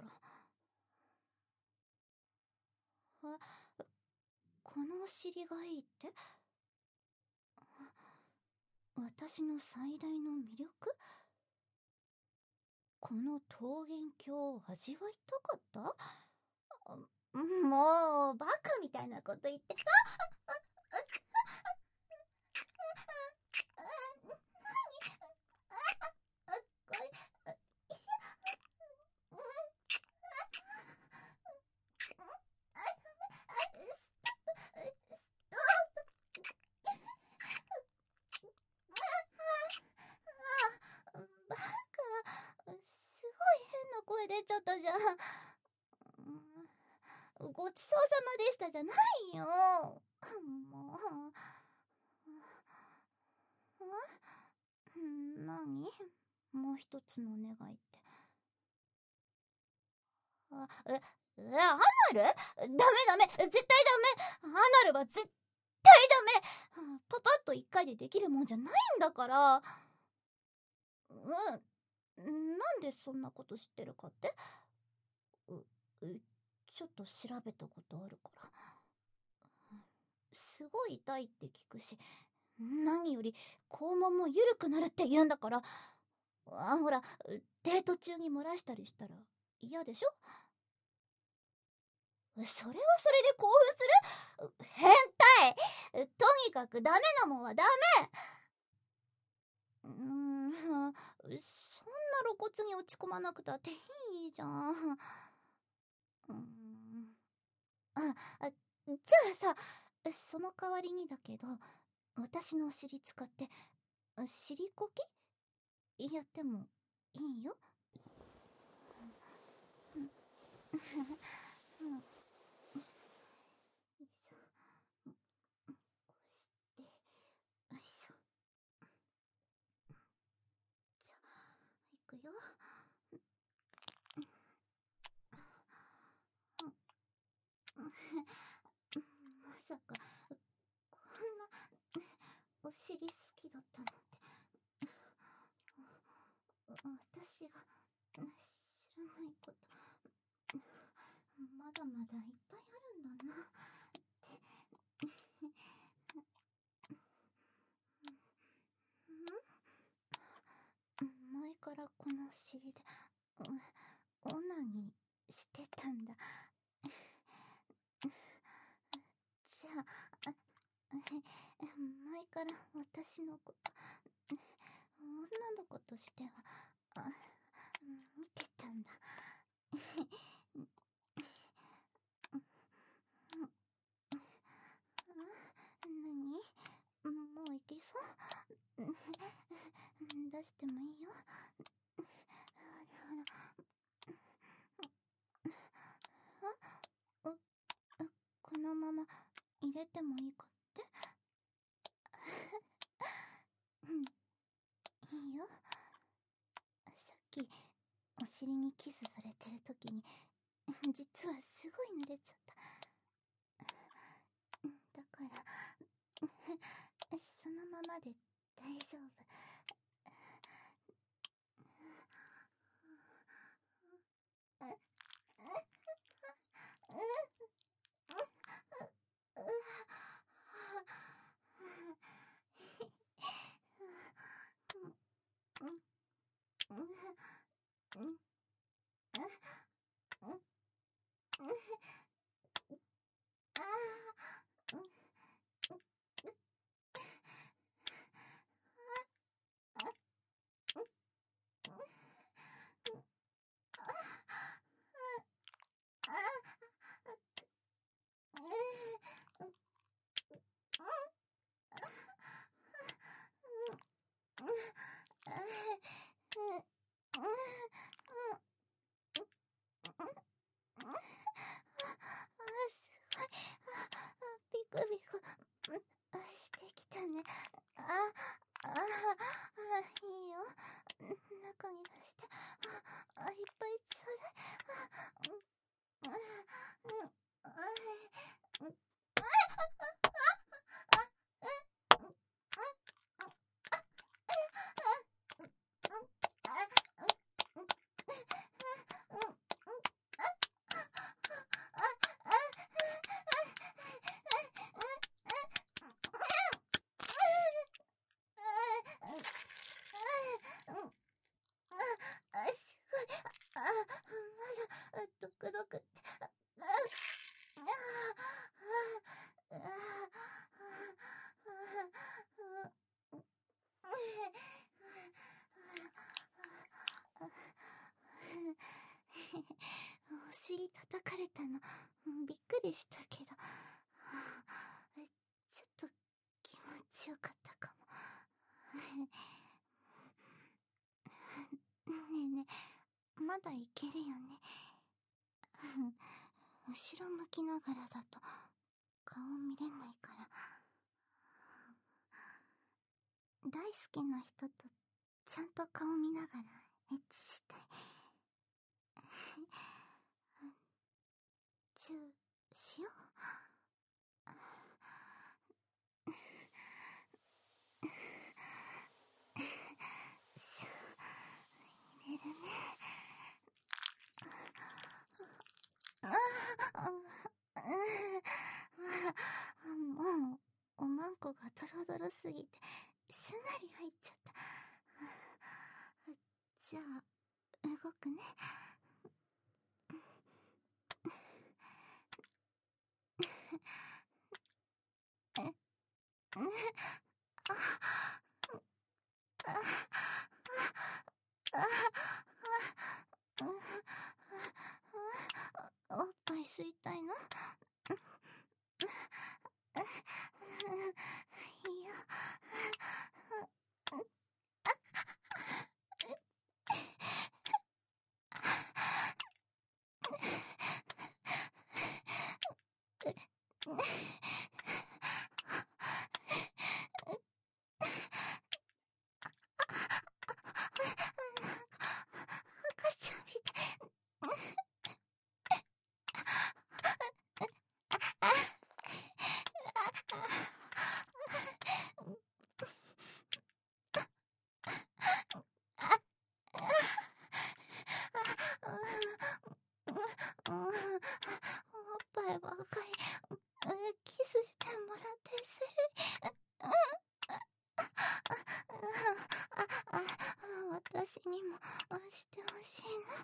このお尻がいいって？私の最大の魅力？この桃源郷を味わいたかった？もう、バカみたいなこと言って。バカ、すごい変な声出ちゃったじゃん。ごちそうさまでしたじゃないよ。もう。何？もう一つのお願いって。アナル？ダメダメ、絶対ダメ。アナルは絶対ダメ。パパッと一回でできるもんじゃないんだから。なんでそんなこと知ってるかって？ちょっと調べたことあるから。すごい痛いって聞くし、何より肛門も緩くなるって言うんだから。ほら、デート中に漏らしたりしたら嫌でしょ？それはそれで興奮する？変態！とにかくダメなもんはダメ！そんな露骨に落ち込まなくたっていいじゃん。じゃあさ、その代わりにだけど、私のお尻使って、尻こきやってもいいよ。よいしょ。じゃあ、いくよ。まさか、こんな、お尻好きだったなんて。私が、知らないこと、まだまだいっぱいあるんだな。前からこのお尻で、オナニーしてたんだ。じゃあ、前から私のこと、女の子としては、見てたんだ。何？もういけそう？だ出してもいいよ。ほらほら。このまま入れてもいいかって？うん、いいよ。さっきお尻にキスされてる時に実はすごい濡れちゃった。だからそのままで大丈夫。ビクビクしてきたね。いいよ。中に出して。いっぱいちょうだい。ドクドクって。お尻叩かれたのびっくりしたけど、ちょっと気持ちよかったかも。ねえねえ、まだいけるよね。後ろ向きながらだと顔見れないから。大好きな人とちゃんと顔見ながらエッチしたい。チューしよう。入れるね。もうおまんこがドロドロすぎてすんなり入っちゃった。じゃあ動くね。おっぱい吸いたいの？いいよ。赤ちゃんみたい。おっぱいばっかりキスしてもらってする。私にもしてほしいの。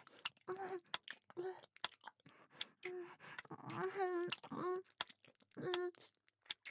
好き。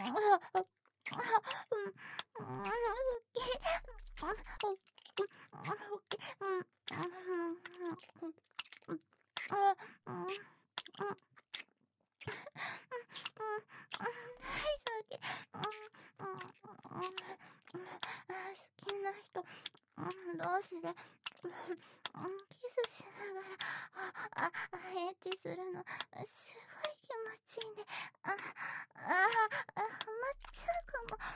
きな人、どうしてキスしながらエッチするのすごい気持ちいいね。ハマっちゃうかも。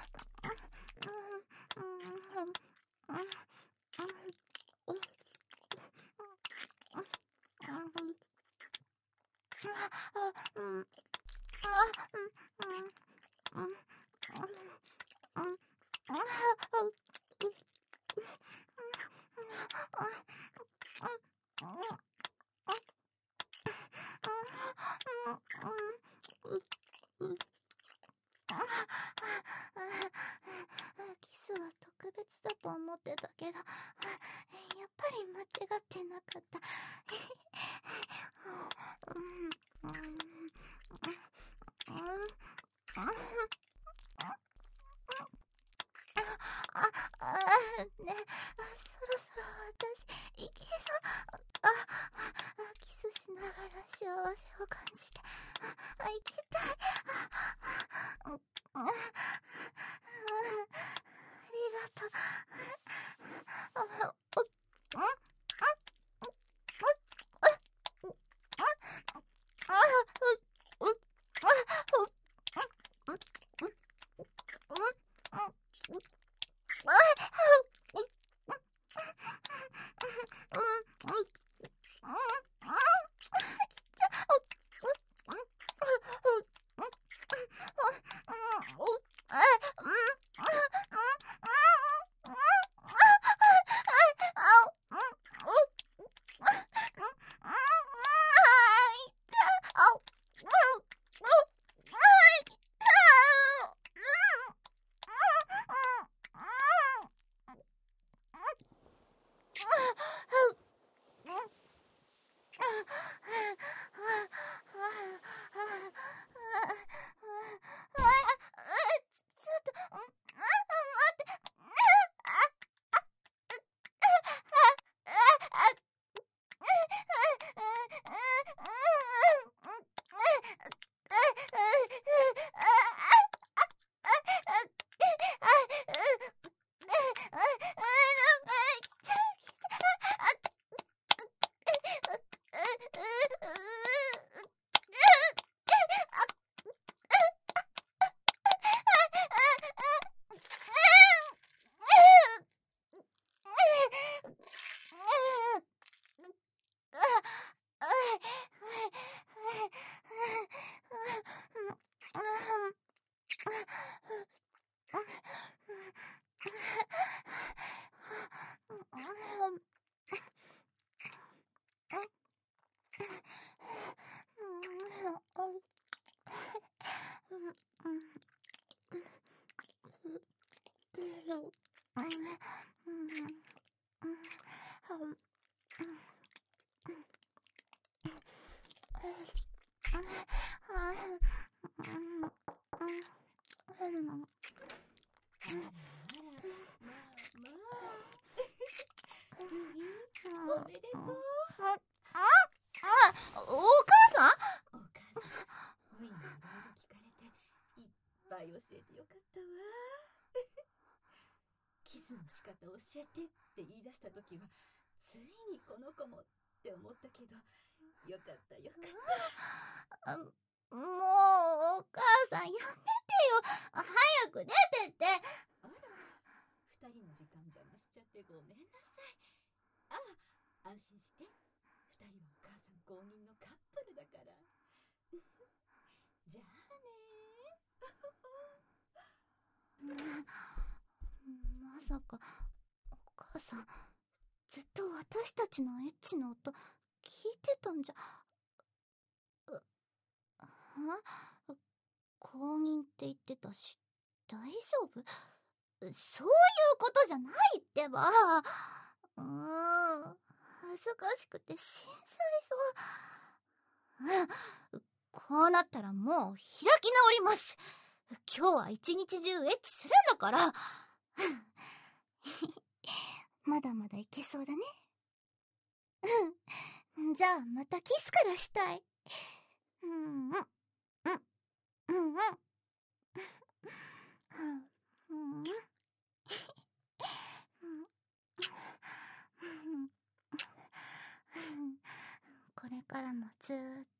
キスは特別だと思ってたけど、やっぱり間違ってなかった。ね、そろそろ私、いけそう。キスしながら幸せを感じて、いきたい。ありがとう。 おめでとう。 お母さん？ お母さん、みんないろいろ聞かれていっぱい教えてよかったわ。キスの仕方教えてって言い出した時はついにこの子もって思ったけど、よかったよかった。 もうお母さんやめてよ。早く出てって。 あら、二人の時間邪魔しちゃってごめんなさい。安心して、二人はお母さん公認のカップルだから。じゃあね。 まさかお母さんずっと私たちのエッチの音聞いてたんじゃ。公認って言ってたし大丈夫？そういうことじゃないってば。恥ずかしくて心配そう。こうなったらもう開き直ります。 今日は一日中エッチするんだから。まだまだいけそうだね。じゃあまたキスからしたい。うんうんうんうんうんこれからもずーっ